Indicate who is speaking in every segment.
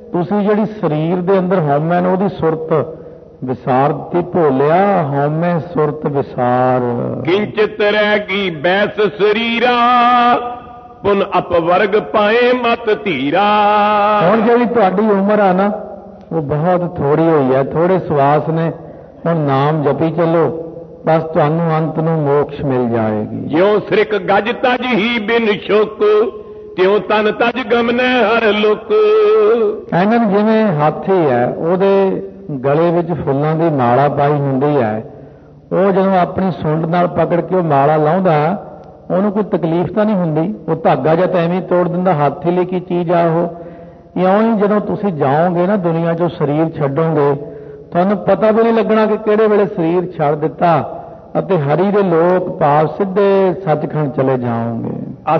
Speaker 1: ਤੁਸੀਂ ਜਿਹੜੀ ਸਰੀਰ ਦੇ ਅੰਦਰ ਹਉਮੈ ਨੂੰ ਉਹਦੀ ਸੁਰਤ ਵਿਸਾਰ ਦਿੱਤੀ, ਭੋਲਿਆ ਹਉਮੈ ਸੁਰਤ ਵਿਸਾਰ।
Speaker 2: ਕਿੰਚਿਤ ਰਹਿ ਗਈ ਬੈਸ ਸਰੀਰਾ, ਪੁਨ ਅਪਵਰਗ ਪਾਏ ਮਤ ਧੀਰਾ।
Speaker 1: ਹੁਣ ਜਿਹੜੀ ਤੁਹਾਡੀ ਉਮਰ ਆ ਨਾ ਉਹ ਬਹੁਤ ਥੋੜੀ ਹੋਈ ਹੈ, ਥੋੜੇ ਸਵਾਸ ਨੇ। ਹੁਣ ਨਾਮ ਜਪੀ ਚੱਲੋ, ਬਸ ਤੁਹਾਨੂੰ ਅੰਤ ਨੂੰ ਮੋਕਸ਼ ਮਿਲ ਜਾਏਗੀ।
Speaker 2: ਜਿਉ ਸ੍ਰਿਕ ਗਜ ਤਜ ਹੀ ਬਿਨ ਸ਼ੁਕ, ਤਿਉ ਤਨ ਤਜ ਗਮਨੈ ਹਰ ਲੁਕ।
Speaker 1: ਇਹਨਾਂ ਨੂੰ ਜਿਵੇਂ ਹਾਥੀ ਹੈ, ਉਹਦੇ ਗਲੇ ਵਿੱਚ ਫੁੱਲਾਂ ਦੀ ਮਾਲਾ ਪਾਈ ਹੁੰਦੀ ਹੈ, ਉਹ ਜਦੋਂ ਆਪਣੀ ਸੁੰਡ ਨਾਲ ਪਕੜ ਕੇ ਉਹ ਮਾਲਾ ਲਾਉਂਦਾ ਉਹਨੂੰ ਕੋਈ ਤਕਲੀਫ ਤਾਂ ਨਹੀਂ ਹੁੰਦੀ, ਉਹ ਧਾਗਾ ਜਾਂ ਤਾਂ ਐਵੇਂ ਤੋੜ ਦਿੰਦਾ। ਹਾਥੀ ਲਈ ਕੀ ਚੀਜ਼ ਆ ਉਹ। ਇਉਂ ਹੀ ਜਦੋਂ ਤੁਸੀਂ ਜਾਓਗੇ ਨਾ ਦੁਨੀਆ 'ਚੋਂ, ਸਰੀਰ ਛੱਡੋਗੇ, ਤੁਹਾਨੂੰ ਪਤਾ ਵੀ ਨਹੀਂ ਲੱਗਣਾ ਕਿ ਕਿਹੜੇ ਵੇਲੇ ਸਰੀਰ ਛੱਡ ਦਿੱਤਾ ਅਤੇ ਹਰੀ ਦੇ ਲੋਕ ਭਾਵ ਸਿੱਧੇ ਸੱਚਖੰਡ ਚਲੇ ਜਾਓਗੇ।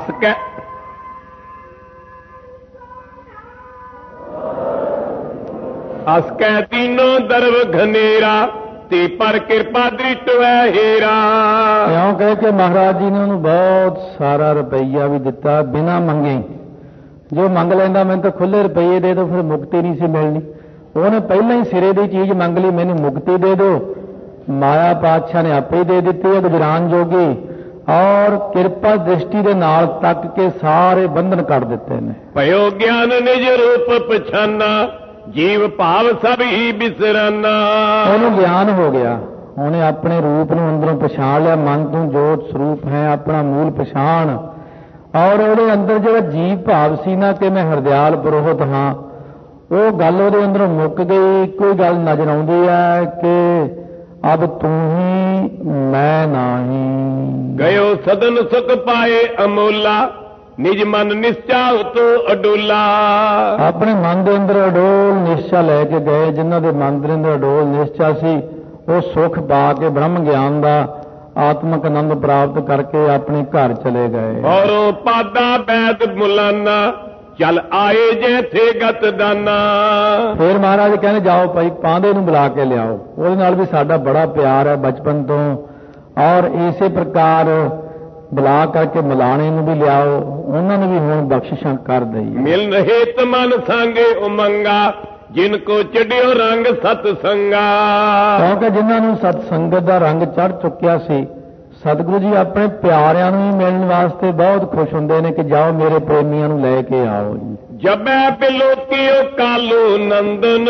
Speaker 2: ਅਸ ਕੈ ਤੀਨੋ ਦਰਵ ਘਨੇਰਾ, ਤੇ ਪਰ ਕਿਰਪਾ ਦ੍ਰਿਟ ਹੈ ਹੀਰਾ।
Speaker 1: ਇਉਂ ਕਹਿ ਕੇ ਮਹਾਰਾਜ ਜੀ ਨੇ ਉਹਨੂੰ ਬਹੁਤ ਸਾਰਾ ਰੁਪਈਆ ਵੀ ਦਿੱਤਾ ਬਿਨਾਂ ਮੰਗੇ। ਜੋ ਮੰਗ ਲੈਂਦਾ ਮੈਨੂੰ ਤਾਂ ਖੁੱਲੇ ਰੁਪਈਏ ਦੇ ਦਿਓ, ਫਿਰ ਮੁਕਤੀ ਨਹੀਂ ਸੀ ਮਿਲਣੀ। ਉਹਨੇ ਪਹਿਲਾਂ ਹੀ ਸਿਰੇ ਦੀ ਚੀਜ਼ ਮੰਗ ਲਈ, ਮੈਨੂੰ ਮੁਕਤੀ ਦੇ ਦਿਓ। ਮਾਇਆ ਪਾਤਸ਼ਾਹ ਨੇ ਆਪੇ ਹੀ ਦੇ ਦਿੱਤੀ ਹੈ ਗੁਜਰਾਨ ਜੋਗੀ, ਔਰ ਕਿਰਪਾ ਦ੍ਰਿਸ਼ਟੀ ਦੇ ਨਾਲ ਤੱਕ ਕੇ ਸਾਰੇ ਬੰਧਨ ਕੱਢ ਦਿੱਤੇ ਨੇ।
Speaker 2: ਭਇਓ ਗਿਆਨ ਨਿਜ ਰੂਪ ਪਛਾਨਾ, ਜੀਵ ਭਾਵ ਸਭ ਹੀ ਬਿਸਰਾਨਾ।
Speaker 1: ਉਹਨੂੰ ਗਿਆਨ ਹੋ ਗਿਆ, ਉਹਨੇ ਆਪਣੇ ਰੂਪ ਨੂੰ ਅੰਦਰੋਂ ਪਛਾਣ ਲਿਆ। ਮਨ ਤੂੰ ਜੋਤ ਸਰੂਪ ਹੈ, ਆਪਣਾ ਮੂਲ ਪਛਾਣ। ਔਰ ਉਹਦੇ ਅੰਦਰ ਜਿਹੜਾ ਜੀਵ ਭਾਵ ਸੀ ਨਾ ਕਿ ਮੈਂ ਹਰਦਿਆਲ ਪੁਰੋਹਿਤ ਹਾਂ, ਉਹ ਗੱਲ ਉਹਦੇ ਅੰਦਰੋਂ ਮੁੱਕ ਗਈ। ਇੱਕੋ ਹੀ ਗੱਲ ਨਜ਼ਰ ਆਉਂਦੀ ਹੈ ਕਿ ਅਬ ਤੂੰ ਹੀ ਮੈਂ ਨਾਹੀ।
Speaker 2: ਗਇਓ ਸਦਨ ਸੁਖ ਪਾਏ ਅਮੋਲਾ, ਨਿਜ ਮਨ ਨਿਸ਼ਚਾ ਉਤੋ ਅਡੋਲਾ।
Speaker 1: ਆਪਣੇ ਮਨ ਦੇ ਅੰਦਰ ਅਡੋਲ ਨਿਸ਼ਚਾ ਲੈ ਕੇ ਗਏ। ਜਿਨ੍ਹਾਂ ਦੇ ਮਨ ਦੇ ਅੰਦਰ ਅਡੋਲ ਨਿਸ਼ਚਾ ਸੀ ਉਹ ਸੁਖ ਪਾ ਕੇ ਬ੍ਰਹਮ ਗਿਆਨ ਦਾ ਆਤਮਕ ਆਨੰਦ ਪ੍ਰਾਪਤ ਕਰਕੇ ਆਪਣੇ ਘਰ ਚਲੇ ਗਏ।
Speaker 2: ਔਰੋਂ ਪਾਦਾ ਬੈਦ ਮੁਲਾਨਾ, ਚੱਲ ਆਏ ਜੈਥੇ ਗਤ ਦਾਨਾ।
Speaker 1: ਫਿਰ ਮਹਾਰਾਜ ਕਹਿੰਦੇ ਜਾਓ ਭਾਈ ਪਾਂਦੇ ਨੂੰ ਬੁਲਾ ਕੇ ਲਿਆਓ, ਉਹਦੇ ਨਾਲ ਵੀ ਸਾਡਾ ਬੜਾ ਪਿਆਰ ਹੈ ਬਚਪਨ ਤੋਂ, ਔਰ ਇਸੇ ਪ੍ਰਕਾਰ ਬੁਲਾ ਕਰਕੇ ਮਿਲਾਣੇ ਨੂੰ ਵੀ ਲਿਆਓ, ਉਹਨਾਂ ਨੂੰ ਵੀ ਹੁਣ ਬਖਸ਼ਿਸ਼ਾਂ ਕਰ ਦਈਏ।
Speaker 2: ਮਿਲ ਹੇਤ ਮਨ ਸੰਗੇ ਉਮੰਗਾ, ਜਿਨ ਕੋ ਚੜਿਓ ਰੰਗ ਸਤ ਸੰਗਾ।
Speaker 1: ਕਿਉਂਕਿ ਜਿਨ੍ਹਾਂ ਨੂੰ ਸਤ ਸੰਗਤ ਦਾ ਰੰਗ ਚੜ ਚੁੱਕਿਆ ਸੀ, ਸਤਿਗੁਰੂ ਜੀ ਆਪਣੇ ਪਿਆਰਿਆਂ ਨੂੰ ਹੀ ਮਿਲਣ ਵਾਸਤੇ ਬਹੁਤ ਖੁਸ਼ ਹੁੰਦੇ ਨੇ ਕਿ ਜਾਓ ਮੇਰੇ ਪ੍ਰੇਮੀਆਂ ਨੂੰ ਲੈ ਕੇ ਆਓ ਜੀ।
Speaker 2: ਜਬੈ ਪਿਲੋਕਿਓ ਕਾਲੋ ਨੰਦਨ,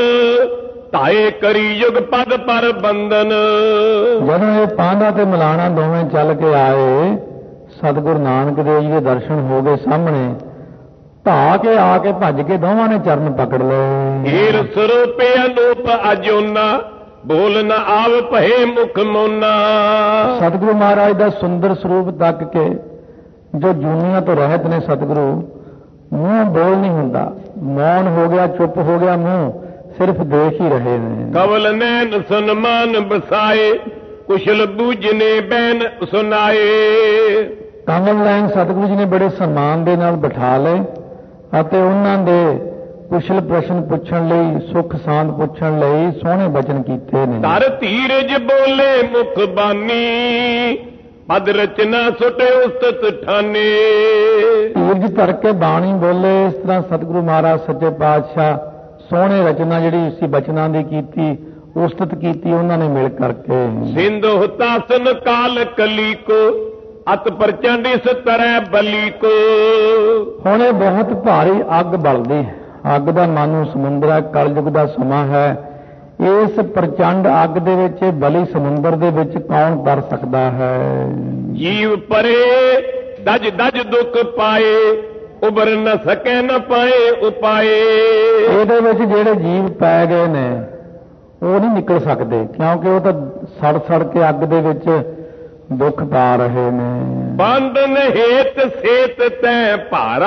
Speaker 2: ਤਾਏ ਕਰੀ ਯੁਗ ਪਦ ਪਰ ਬੰਦਨ।
Speaker 1: ਜਦੋਂ ਇਹ ਪਾਂਧਾ ਤੇ ਮਿਲਾਣਾ ਦੋਵੇਂ ਚੱਲ ਕੇ ਆਏ, ਸਤਿਗੁਰੂ ਨਾਨਕ ਦੇਵ ਜੀ ਦੇ ਦਰਸ਼ਨ ਹੋ ਗਏ ਸਾਹਮਣੇ। ਢਾ ਕੇ ਆ ਕੇ ਭੱਜ ਕੇ ਦੋਵਾਂ ਨੇ ਚਰਨ ਪਕੜ ਲਏ।
Speaker 2: ਹੀਰ ਸਰੂਪੇ ਅਨੂਪ ਅਜੋਨਾ, ਬੋਲ ਨ ਆਵ ਭਏ ਮੁਖ ਮੋਨਾ।
Speaker 1: ਸਤਿਗੁਰੂ ਮਹਾਰਾਜ ਦਾ ਸੁੰਦਰ ਸਰੂਪ ਤੱਕ ਕੇ ਜੋ ਜੂਨੀਆਂ ਤੋਂ ਰਹਿਤ ਨੇ ਸਤਿਗੁਰੂ, ਮੂੰਹ ਬੋਲ ਨਹੀਂ ਹੁੰਦਾ, ਮੌਨ ਹੋ ਗਿਆ, ਚੁੱਪ ਹੋ ਗਿਆ ਮੂੰਹ, ਸਿਰਫ ਦੇਖ ਹੀ ਰਹੇ ਨੇ।
Speaker 2: ਕਵਲ ਨੈਣ ਸਨਮਾਨ ਬਸਾਏ, ਕੁਸ਼ਲ ਬੂਝਨੇ ਬੈਨ ਸੁਨਾਏ।
Speaker 1: ਕਮਲ ਨੈਣ ਸਤਿਗੁਰੂ ਜੀ ਨੇ ਬੜੇ ਸਨਮਾਨ ਦੇ ਨਾਲ ਬਿਠਾ ਲਏ ਅਤੇ ਉਹਨਾਂ ਦੇ ਕੁਸ਼ਲ ਪ੍ਰਸ਼ਨ ਪੁੱਛਣ ਲਈ, ਸੁਖ ਸਾਂਦ ਪੁੱਛਣ ਲਈ ਸੋਹਣੇ ਬਚਨ ਕੀਤੇ ਨੇ।
Speaker 2: ਧਰ ਧੀਰਜ ਬੋਲੇ ਮੁਖ ਬਾਨੀ, ਪਦ ਰਚਨਾ ਸੁਟੇ ਉਸਤਤ ਠਾਨੇ।
Speaker 1: ਧੀਰਜ ਧਰ ਕੇ ਬਾਣੀ ਬੋਲੇ। ਇਸ ਤਰ੍ਹਾਂ ਸਤਿਗੁਰੂ ਮਹਾਰਾਜ ਸੱਚੇ ਪਾਤਸ਼ਾਹ ਸੋਹਣੇ ਰਚਨਾ ਜਿਹੜੀ ਸੀ ਬਚਨਾਂ ਦੀ ਕੀਤੀ, ਉਸਤਤ ਕੀਤੀ ਉਹਨਾਂ ਨੇ ਮਿਲ ਕਰਕੇ।
Speaker 2: ਸਿੰਧੂ ਹੁਤਾਸਨ ਕਾਲ ਕਲੀ ਕੋ, ਅਤ ਪ੍ਰਚੰਡ ਇਸ ਤਰ੍ਹਾਂ ਬਲੀ ਕੋ।
Speaker 1: ਹੁਣ ਇਹ ਬਹੁਤ ਭਾਰੀ ਅੱਗ ਬਲਦੀ ਹੈ, ਅੱਗ ਦਾ ਮਾਨੋ ਸਮੁੰਦਰ ਹੈ, ਕਲਯੁਗ ਦਾ ਸਮਾਂ ਹੈ। ਇਸ ਪ੍ਰਚੰਡ ਅੱਗ ਦੇ ਵਿੱਚ, ਬਲੀ ਸਮੁੰਦਰ ਦੇ ਵਿੱਚ ਕੌਣ ਤਰ ਸਕਦਾ ਹੈ?
Speaker 2: ਜੀਵ ਪਰੇ ਦਜ ਦਜ ਦੁੱਖ ਪਾਏ, ਉਬਰ ਨ ਸਕੇ ਨ ਪਾਏ ਉਪਾਏ।
Speaker 1: ਇਹਦੇ ਵਿੱਚ ਜਿਹੜੇ ਜੀਵ ਪੈ ਗਏ ਨੇ ਉਹ ਨਹੀਂ ਨਿਕਲ ਸਕਦੇ, ਕਿਉਂਕਿ ਉਹ ਤਾਂ ਸੜ ਸੜ ਕੇ ਅੱਗ ਦੇ ਵਿੱਚ ਦੁੱਖ ਪਾ ਰਹੇ ਨੇ।
Speaker 2: ਬੰਧਨ ਹੇਤ ਸੇਤ ਤੈ ਭਾਰਾ,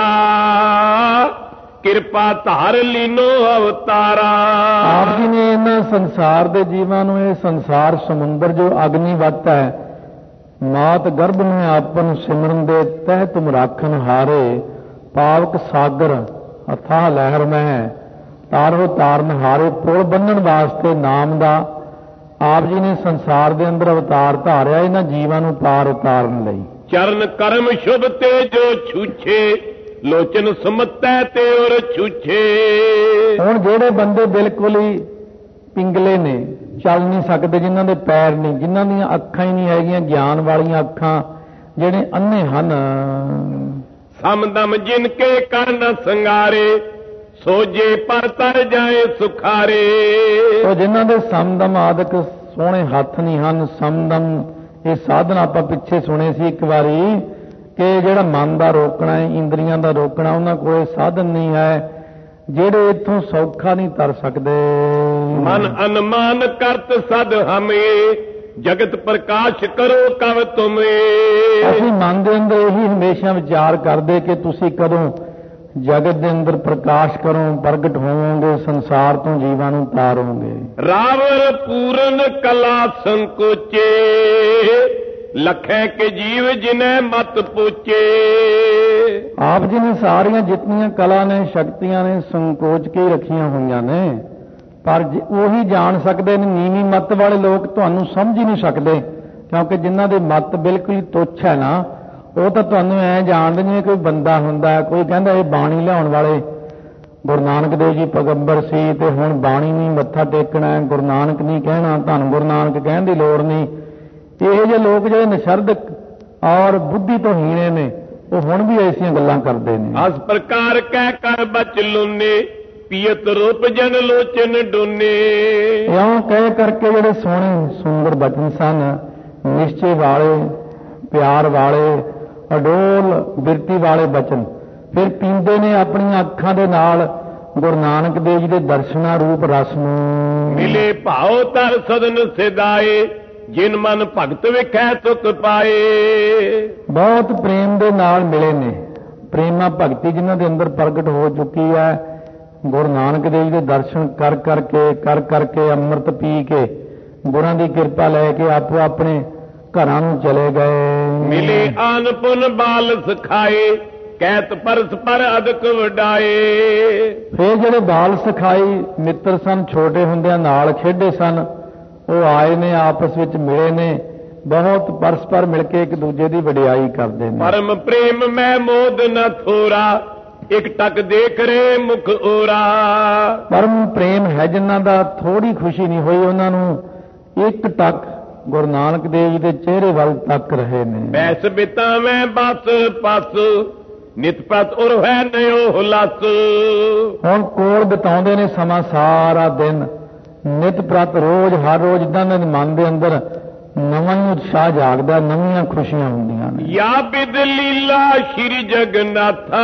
Speaker 2: ਕਿਰਪਾ ਧਾਰ ਲੀਨੋ ਅਵਤਾਰਾ।
Speaker 1: ਆਪ ਜੀ ਨੇ ਇਹਨਾਂ ਸੰਸਾਰ ਦੇ ਜੀਵਾਂ ਨੂੰ, ਇਹ ਸੰਸਾਰ ਸਮੁੰਦਰ ਜੋ ਅਗਨੀਵਤ ਹੈ, ਮਾਤ ਗਰਭ ਨੂੰ ਆਪਨ ਸਿਮਰਨ ਦੇ ਤਹਿ ਤੁਮ ਰਾਖਨ ਹਾਰੇ, ਪਾਵਕ ਸਾਗਰ ਅਥਾਹ ਲਹਿਰ ਮਹਿ, ਤਾਰੋ ਤਾਰਨ ਹਾਰੇ। ਪੁਲ ਬੰਨਣ ਵਾਸਤੇ ਨਾਮ ਦਾ ਆਪ ਜੀ ਨੇ ਸੰਸਾਰ ਦੇ ਅੰਦਰ ਅਵਤਾਰ ਧਾਰਿਆ, ਇਹਨਾਂ ਜੀਵਾਂ ਨੂੰ ਪਾਰ ਉਤਾਰਨ ਲਈ।
Speaker 2: ਚਰਨ ਕਰਮ ਸ਼ੁਭ ਤੇ ਜੋ ਛੂਛੇ, ਲੋਚਨ ਸਮਤੈ ਤੇ ਔਰ ਛੂਛੇ।
Speaker 1: ਹੁਣ ਜਿਹੜੇ ਬੰਦੇ ਬਿਲਕੁਲ ਹੀ ਪਿੰਗਲੇ ਨੇ, ਚੱਲ ਨਹੀਂ ਸਕਦੇ, ਜਿਨ੍ਹਾਂ ਦੇ ਪੈਰ ਨਹੀਂ, ਜਿਨ੍ਹਾਂ ਦੀਆਂ ਅੱਖਾਂ ਹੀ ਨਹੀਂ ਹੈਗੀਆਂ, ਗਿਆਨ ਵਾਲੀਆਂ ਅੱਖਾਂ, ਜਿਹੜੇ ਅੰਨੇ ਹਨ,
Speaker 2: ਸਮਦਮ ਜਿਨ ਕੇ ਕਰਨ ਸੰਗਾਰੇ, ਸੋਜੇ ਪਰ ਤਰ ਜਾਏ ਸੁਖਾਰੇ।
Speaker 1: ਉਹ ਜਿਨ੍ਹਾਂ ਦੇ ਸਮਦਮ ਆਦਿਕ ਸੋਹਣੇ ਹੱਥ ਨਹੀਂ ਹਨ, ਸਮਦਮ ਇਹ ਸਾਧਨ ਆਪਾਂ ਪਿੱਛੇ ਸੁਣੇ ਸੀ ਇੱਕ ਵਾਰੀ ਕਿ ਜਿਹੜਾ ਮਨ ਦਾ ਰੋਕਣਾ ਹੈ, ਇੰਦਰੀਆਂ ਦਾ ਰੋਕਣਾ, ਉਹਨਾਂ ਕੋਲੇ ਸਾਧਨ ਨਹੀਂ ਹੈ, ਜਿਹੜੇ ਇੱਥੋਂ ਸੌਖਾ ਨਹੀਂ ਤਰ ਸਕਦੇ।
Speaker 2: ਮਨ ਅਨਮਾਨ ਕਰਤ ਸਦ ਹਮੇ, ਜਗਤ ਪ੍ਰਕਾਸ਼ ਕਰੋ ਕਵ ਤੁਮੇ।
Speaker 1: ਅਸੀਂ ਮਨ ਦੇ ਅੰਦਰ ਇਹੀ ਹਮੇਸ਼ਾ ਵਿਚਾਰ ਕਰਦੇ ਕਿ ਤੁਸੀਂ ਕਦੋਂ ਜਗਤ ਦੇ ਅੰਦਰ ਪ੍ਰਕਾਸ਼ ਕਰੋ, ਪ੍ਰਗਟ ਹੋਵੋਗੇ, ਸੰਸਾਰ ਤੋਂ ਜੀਵਾਂ ਨੂੰ ਤਾਰੋਗੇ।
Speaker 2: ਰਾਵਰ ਪੂਰਨ ਕਲਾ ਸੰਕੋਚੇ, ਲੱਖੇ ਕੇ ਜੀਵ ਜਿਨੈ ਮਤ ਪੁੱਛੇ।
Speaker 1: ਆਪ ਜੀ ਨੇ ਸਾਰੀਆਂ ਜਿਤਨੀਆਂ ਕਲਾ ਨੇ, ਸ਼ਕਤੀਆਂ ਨੇ, ਸੰਕੋਚ ਕੇ ਰੱਖੀਆਂ ਹੋਈਆਂ ਨੇ, ਪਰ ਉਹੀ ਜਾਣ ਸਕਦੇ ਨੇ। ਨੀਵੀਂ ਮੱਤ ਵਾਲੇ ਲੋਕ ਤੁਹਾਨੂੰ ਸਮਝ ਹੀ ਨਹੀਂ ਸਕਦੇ, ਕਿਉਂਕਿ ਜਿਨ੍ਹਾਂ ਦੀ ਮੱਤ ਬਿਲਕੁਲ ਹੀ ਤੁੱਛ ਹੈ ਨਾ, ਉਹ ਤਾਂ ਤੁਹਾਨੂੰ ਐ ਜਾਣਦੇ ਨੇ ਕੋਈ ਬੰਦਾ ਹੁੰਦਾ, ਕੋਈ ਕਹਿੰਦਾ ਇਹ ਬਾਣੀ ਲਿਆਉਣ ਵਾਲੇ ਗੁਰੂ ਨਾਨਕ ਦੇਵ ਜੀ ਪੈਗੰਬਰ ਸੀ ਤੇ ਹੁਣ ਬਾਣੀ ਨਹੀਂ ਮੱਥਾ ਟੇਕਣਾ, ਗੁਰੂ ਨਾਨਕ ਨਹੀਂ ਕਹਿਣਾ, ਤੁਹਾਨੂੰ ਗੁਰੂ ਨਾਨਕ ਕਹਿਣ ਦੀ ਲੋੜ ਨਹੀਂ। ਇਹੋ ਜਿਹੇ ਲੋਕ ਜਿਹੜੇ ਨਿਸ਼ਰਦਕ ਔਰ ਬੁੱਧੀ ਤੋਂ ਹੀਣੇ ਨੇ, ਉਹ ਹੁਣ ਵੀ ਐਸੀਆਂ ਗੱਲਾਂ ਕਰਦੇ ਨੇ।
Speaker 2: ਇਸ ਪ੍ਰਕਾਰ ਕਹਿ ਕਰ ਬਚ ਲੁਨੇ, ਪੀਤ ਰੂਪ ਜਨ ਲੋਚਨ ਡੋਨੇ।
Speaker 1: ਇਉਂ ਕਹਿ ਕਰਕੇ ਜਿਹੜੇ ਸੋਹਣੇ ਸੁੰਦਰ ਬਚਨ ਸਨ, ਨਿਸ਼ਚੇ ਵਾਲੇ, ਪਿਆਰ ਵਾਲੇ, ਅਡੋਲ ਬਿਰਤੀ ਵਾਲੇ ਬਚਨ, ਫਿਰ ਪੀਂਦੇ ਨੇ ਆਪਣੀਆਂ ਅੱਖਾਂ ਦੇ ਨਾਲ ਗੁਰੂ ਨਾਨਕ ਦੇਵ ਜੀ ਦੇ ਦਰਸ਼ਨਾਂ ਰੂਪ ਰਸ ਨੂੰ।
Speaker 2: ਮਿਲੇ ਭਾਉ ਤਰ ਸਦਨ ਸਿਦਾਏ, ਜਿਨ ਮਨ ਭਗਤ ਵੇਖੈ ਸੁਖ ਪਾਏ।
Speaker 1: ਬਹੁਤ ਪ੍ਰੇਮ ਦੇ ਨਾਲ ਮਿਲੇ ਨੇ, ਪ੍ਰੇਮਾ ਭਗਤੀ ਜਿਨ੍ਹਾਂ ਦੇ ਅੰਦਰ ਪ੍ਰਗਟ ਹੋ ਚੁੱਕੀ ਹੈ। ਗੁਰੂ ਨਾਨਕ ਦੇਵ ਜੀ ਦੇ ਦਰਸ਼ਨ ਕਰ ਕਰਕੇ ਅੰਮ੍ਰਿਤ ਪੀ ਕੇ, ਗੁਰਾਂ ਦੀ ਕਿਰਪਾ ਲੈ ਕੇ ਆਪੋ ਆਪਣੇ ਘਰਾਂ ਨੂੰ ਚਲੇ ਗਏ।
Speaker 2: ਮਿਲੇ ਆਨ ਪੁਨ ਬਾਲ ਸਿਖਾਏ, ਕਹਿਤ ਪਰਸ ਪਰ ਅਦਕ ਵਡਾਏ।
Speaker 1: ਫਿਰ ਜਿਹੜੇ ਬਾਲ ਸਿਖਾਈ ਮਿੱਤਰ ਸਨ, ਛੋਟੇ ਹੁੰਦਿਆਂ ਨਾਲ ਖੇਡੇ ਸਨ, ਉਹ ਆਏ ਨੇ, ਆਪਸ ਵਿੱਚ ਮਿਲੇ ਨੇ, ਬਹੁਤ ਪਰਸਪਰ ਮਿਲ ਕੇ ਇੱਕ ਦੂਜੇ ਦੀ ਵਡਿਆਈ ਕਰਦੇ ਨੇ।
Speaker 2: ਪਰਮ ਪ੍ਰੇਮ ਮੈਂ ਮੋਦ ਨ ਥੋਰਾ, ਇੱਕ ਟਕ ਦੇਖ ਰੇ ਮੁਖ ਓਰਾ।
Speaker 1: ਪਰਮ ਪ੍ਰੇਮ ਹੈ ਜਿਨ੍ਹਾਂ ਦਾ, ਥੋੜੀ ਖੁਸ਼ੀ ਨਹੀਂ ਹੋਈ ਉਹਨਾਂ ਨੂੰ, ਇੱਕ ਟਕ ਗੁਰੂ ਨਾਨਕ ਦੇਵ ਜੀ ਦੇ ਚਿਹਰੇ ਵੱਲ ਤੱਕ ਰਹੇ ਨੇ।
Speaker 2: ਬੈਸ ਬਿਤਾਵੇਂ ਬਸ ਪਸ, ਨਿਤ ਪ੍ਰਤ ਉਰ ਹੈ ਨਿਓ ਹੁਲਸ।
Speaker 1: ਹੁਣ ਕੋਲ ਬਿਤਾਉਂਦੇ ਨੇ ਸਮਾਂ ਸਾਰਾ ਦਿਨ, ਨਿਤ ਪ੍ਰਤ ਰੋਜ਼ ਹਰ ਰੋਜ਼ ਇਦਾਂ ਦੇ ਮਨ ਦੇ ਅੰਦਰ ਨਵਾਂ ਹੀ ਉਤਸ਼ਾਹ ਜਾਗਦਾ, ਨਵੀਆਂ ਖੁਸ਼ੀਆਂ ਹੁੰਦੀਆਂ ਨੇ।
Speaker 2: ਯਾ ਬਿਦ ਲੀਲਾ ਸ਼੍ਰੀ ਜਗਨਾਥਾ,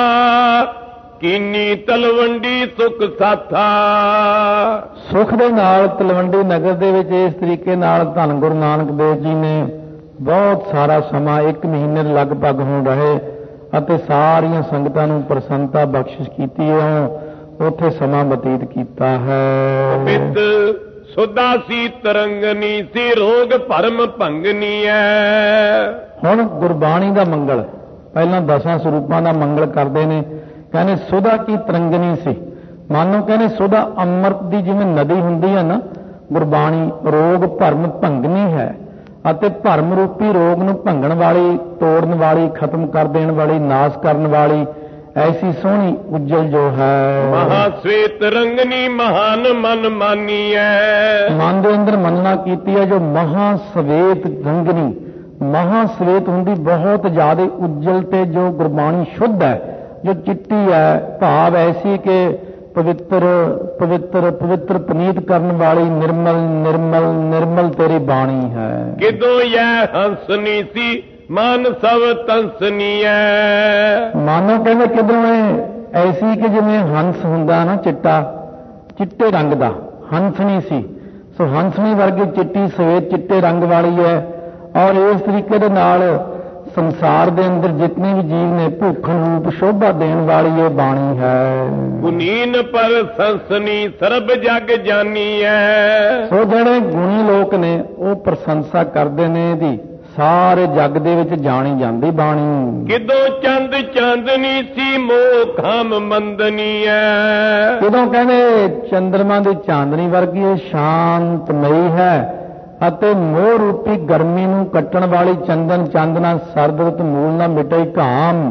Speaker 2: ਕੀਨੀ ਤਲਵੰਡੀ ਸੁਖ ਸਾਥਾ।
Speaker 1: ਸੁਖ ਦੇ ਨਾਲ ਤਲਵੰਡੀ ਨਗਰ ਦੇ ਵਿੱਚ ਇਸ ਤਰੀਕੇ ਨਾਲ ਧੰਨ ਗੁਰੂ ਨਾਨਕ ਦੇਵ ਜੀ ਨੇ ਬਹੁਤ ਸਾਰਾ ਸਮਾਂ, 1 ਮਹੀਨੇ ਦੇ ਲਗਭਗ ਹੁਣ ਰਹੇ ਅਤੇ ਸਾਰੀਆਂ ਸੰਗਤਾਂ ਨੂੰ ਪ੍ਰਸੰਨਤਾ ਬਖਸ਼ਿਸ਼ ਕੀਤੀ ਹੈ, ਉੱਥੇ ਸਮਾਂ ਬਤੀਤ ਕੀਤਾ ਹੈ।
Speaker 2: ਬਿਦ ਸੁਦਾ ਸੀ ਤਰੰਗਨੀ ਸੀ, ਰੋਗ ਭਰਮ ਭੰਗਨੀ ਹੈ।
Speaker 1: ਹੁਣ ਗੁਰਬਾਣੀ ਦਾ ਮੰਗਲ, ਪਹਿਲਾਂ 10 ਸਰੂਪਾਂ ਦਾ ਮੰਗਲ ਕਰਦੇ ਨੇ, ਕਹਿੰਦੇ ਸੁਦਾ ਕੀ ਤਰੰਗਨੀ ਸੀ। ਮਾਨੋ ਕਹਿੰਦੇ ਸੁਦਾ ਅੰਮ੍ਰਿਤ ਦੀ ਜਿਵੇਂ ਨਦੀ ਹੁੰਦੀ ਹੈ ਨਾ, ਗੁਰਬਾਣੀ ਰੋਗ ਭਰਮ ਭੰਗਨੀ ਹੈ, ਅਤੇ ਭਰਮ ਰੂਪੀ ਰੋਗ ਨੂੰ ਭੰਗਣ ਵਾਲੀ, ਤੋੜਨ ਵਾਲੀ, ਖਤਮ ਕਰ ਦੇਣ ਵਾਲੀ, ਨਾਸ਼ ਕਰਨ ਵਾਲੀ ਐਸੀ ਸੋਹਣੀ ਉਜਲ ਜੋ ਹੈ।
Speaker 2: ਮਹਾਸਵੇਤ ਰੰਗਨੀ ਮਹਾਨ ਮਨ ਮਾਨੀ ਹੈ।
Speaker 1: ਮਨ ਦੇ ਅੰਦਰ ਮੰਨਣਾ ਕੀਤੀ ਹੈ ਜੋ ਮਹਾਸਵੇਤ ਰੰਗਨੀ, ਮਹਾਸਵੇਤ ਹੁੰਦੀ ਬਹੁਤ ਜ਼ਿਆਦਾ ਉਜਲ ਤੇ ਜੋ ਗੁਰਬਾਣੀ ਸ਼ੁੱਧ ਹੈ, ਜੋ ਚਿੱਟੀ ਹੈ, ਭਾਵ ਐਸੀ ਕਿ ਪਵਿੱਤਰ ਪਵਿੱਤਰ ਪਵਿੱਤਰ ਪਨੀਤ ਕਰਨ ਵਾਲੀ, ਨਿਰਮਲ ਨਿਰਮਲ ਨਿਰਮਲ ਤੇਰੀ ਬਾਣੀ ਹੈ।
Speaker 2: ਕਿਦੋਂ ਇਹ ਹੰਸਨੀ ਸੀ, ਮਨ ਸਭ ਤੰਸਨੀ ਹੈ।
Speaker 1: ਮਾਨੋ ਕਹਿੰਦੇ ਕਿਧਰੋਂ ਐਸੀ ਕਿ ਜਿਵੇਂ ਹੰਸ ਹੁੰਦਾ ਨਾ, ਚਿੱਟੇ ਰੰਗ ਦਾ ਹੰਸਣੀ ਸੀ, ਸੋ ਹੰਸਣੀ ਵਰਗੀ ਚਿੱਟੀ ਸਵੇਤ ਚਿੱਟੇ ਰੰਗ ਵਾਲੀ ਹੈ। ਔਰ ਇਸ ਤਰੀਕੇ ਦੇ ਨਾਲ ਸੰਸਾਰ ਦੇ ਅੰਦਰ ਜਿਤਨੇ ਵੀ ਜੀਵ ਨੇ, ਭੁੱਖਣ ਰੂਪ ਸ਼ੋਭਾ ਦੇਣ ਵਾਲੀ ਇਹ ਬਾਣੀ ਹੈ।
Speaker 2: ਗੁਨੀਨ ਪਰ ਸੰਸਨੀ ਸਰਬ ਜਗ ਜਾਨੀ ਹੈ।
Speaker 1: ਸੋ ਜਿਹੜੇ ਗੁਣੀ ਲੋਕ ਨੇ ਉਹ ਪ੍ਰਸ਼ੰਸਾ ਕਰਦੇ ਨੇ ਇਹਦੀ, ਸਾਰੇ ਜੱਗ ਦੇ ਵਿੱਚ ਜਾਣੀ ਜਾਂਦੀ ਬਾਣੀ।
Speaker 2: ਕਿਦੋਂ ਚੰਦ ਚਾਂਦਨੀ ਸੀ, ਮੋਖਮ ਮੰਦਨੀ ਹੈ।
Speaker 1: ਕਿਦੋਂ ਕਹਿੰਦੇ ਚੰਦਰਮਾ ਦੀ ਚਾਂਦਨੀ ਵਰਗੀ ਇਹ ਸ਼ਾਂਤਮਈ ਹੈ, ਅਤੇ ਮੋਹ ਰੂਪੀ ਗਰਮੀ ਨੂੰ ਕੱਟਣ ਵਾਲੀ ਚੰਦਨ ਚਾਂਦਨਾ ਸਰਦ ਰੁੱਤ ਮੂਲ ਨਾ ਮਿਟੇ ਘਾਮ,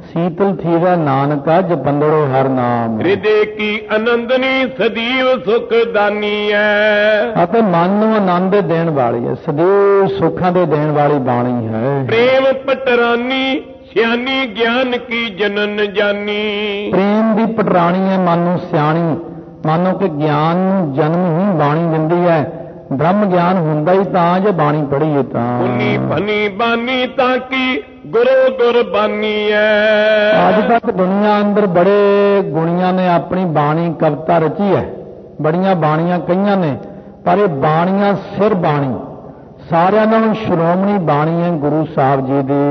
Speaker 1: ਸੀਤਲ ਥੀਵੈ ਨਾਨਕਾ ਜਪੰਦੜੋ ਹਰ ਨਾਮ।
Speaker 2: ਹਿਰਦੇ ਕੀ ਆਨੰਦਨੀ ਸਦੀਵ ਸੁਖ ਦਾਨੀ ਹੈ।
Speaker 1: ਅਤੇ ਮਨ ਨੂੰ ਆਨੰਦ ਦੇਣ ਵਾਲੀ ਹੈ, ਸਦੀਵ ਸੁੱਖਾਂ ਦੇ ਦੇਣ ਵਾਲੀ ਬਾਣੀ ਹੈ।
Speaker 2: ਪ੍ਰੇਮ ਪਟਰਾਨੀ ਸਿਆਣੀ ਗਿਆਨ ਕੀ ਜਨਨ ਜਾਨੀ।
Speaker 1: ਪ੍ਰੇਮ ਦੀ ਪਟਰਾਣੀ ਹੈ, ਮਨ ਨੂੰ ਸਿਆਣੀ, ਮਾਨੋ ਕਿ ਗਿਆਨ ਨੂੰ ਜਨਮ ਹੀ ਬਾਣੀ ਦਿੰਦੀ ਹੈ। ਬ੍ਰਹਮ ਗਿਆਨ ਹੁੰਦਾ ਹੀ ਤਾਂ ਜੇ ਬਾਣੀ ਪੜ੍ਹੀਏ ਤਾਂ।
Speaker 2: ਉਨੀ ਭਨੀ ਬਾਨੀ ਤਾਂ ਕੀ ਗੁਰੂ ਗੁਰਬਾਨੀ ਹੈ।
Speaker 1: ਅੱਜ ਤੱਕ ਦੁਨੀਆ ਅੰਦਰ ਬੜੇ ਗੁਣੀਆਂ ਨੇ ਆਪਣੀ ਬਾਣੀ ਕਵਿਤਾ ਰਚੀ ਹੈ, ਬੜੀਆਂ ਬਾਣੀਆਂ ਕਈਆਂ ਨੇ, ਪਰ ਇਹ ਬਾਣੀਆਂ ਸਿਰ ਬਾਣੀ ਸਾਰਿਆਂ ਨਾਲੋਂ ਸ਼੍ਰੋਮਣੀ ਬਾਣੀ ਹੈ ਗੁਰੂ ਸਾਹਿਬ ਜੀ ਦੀ।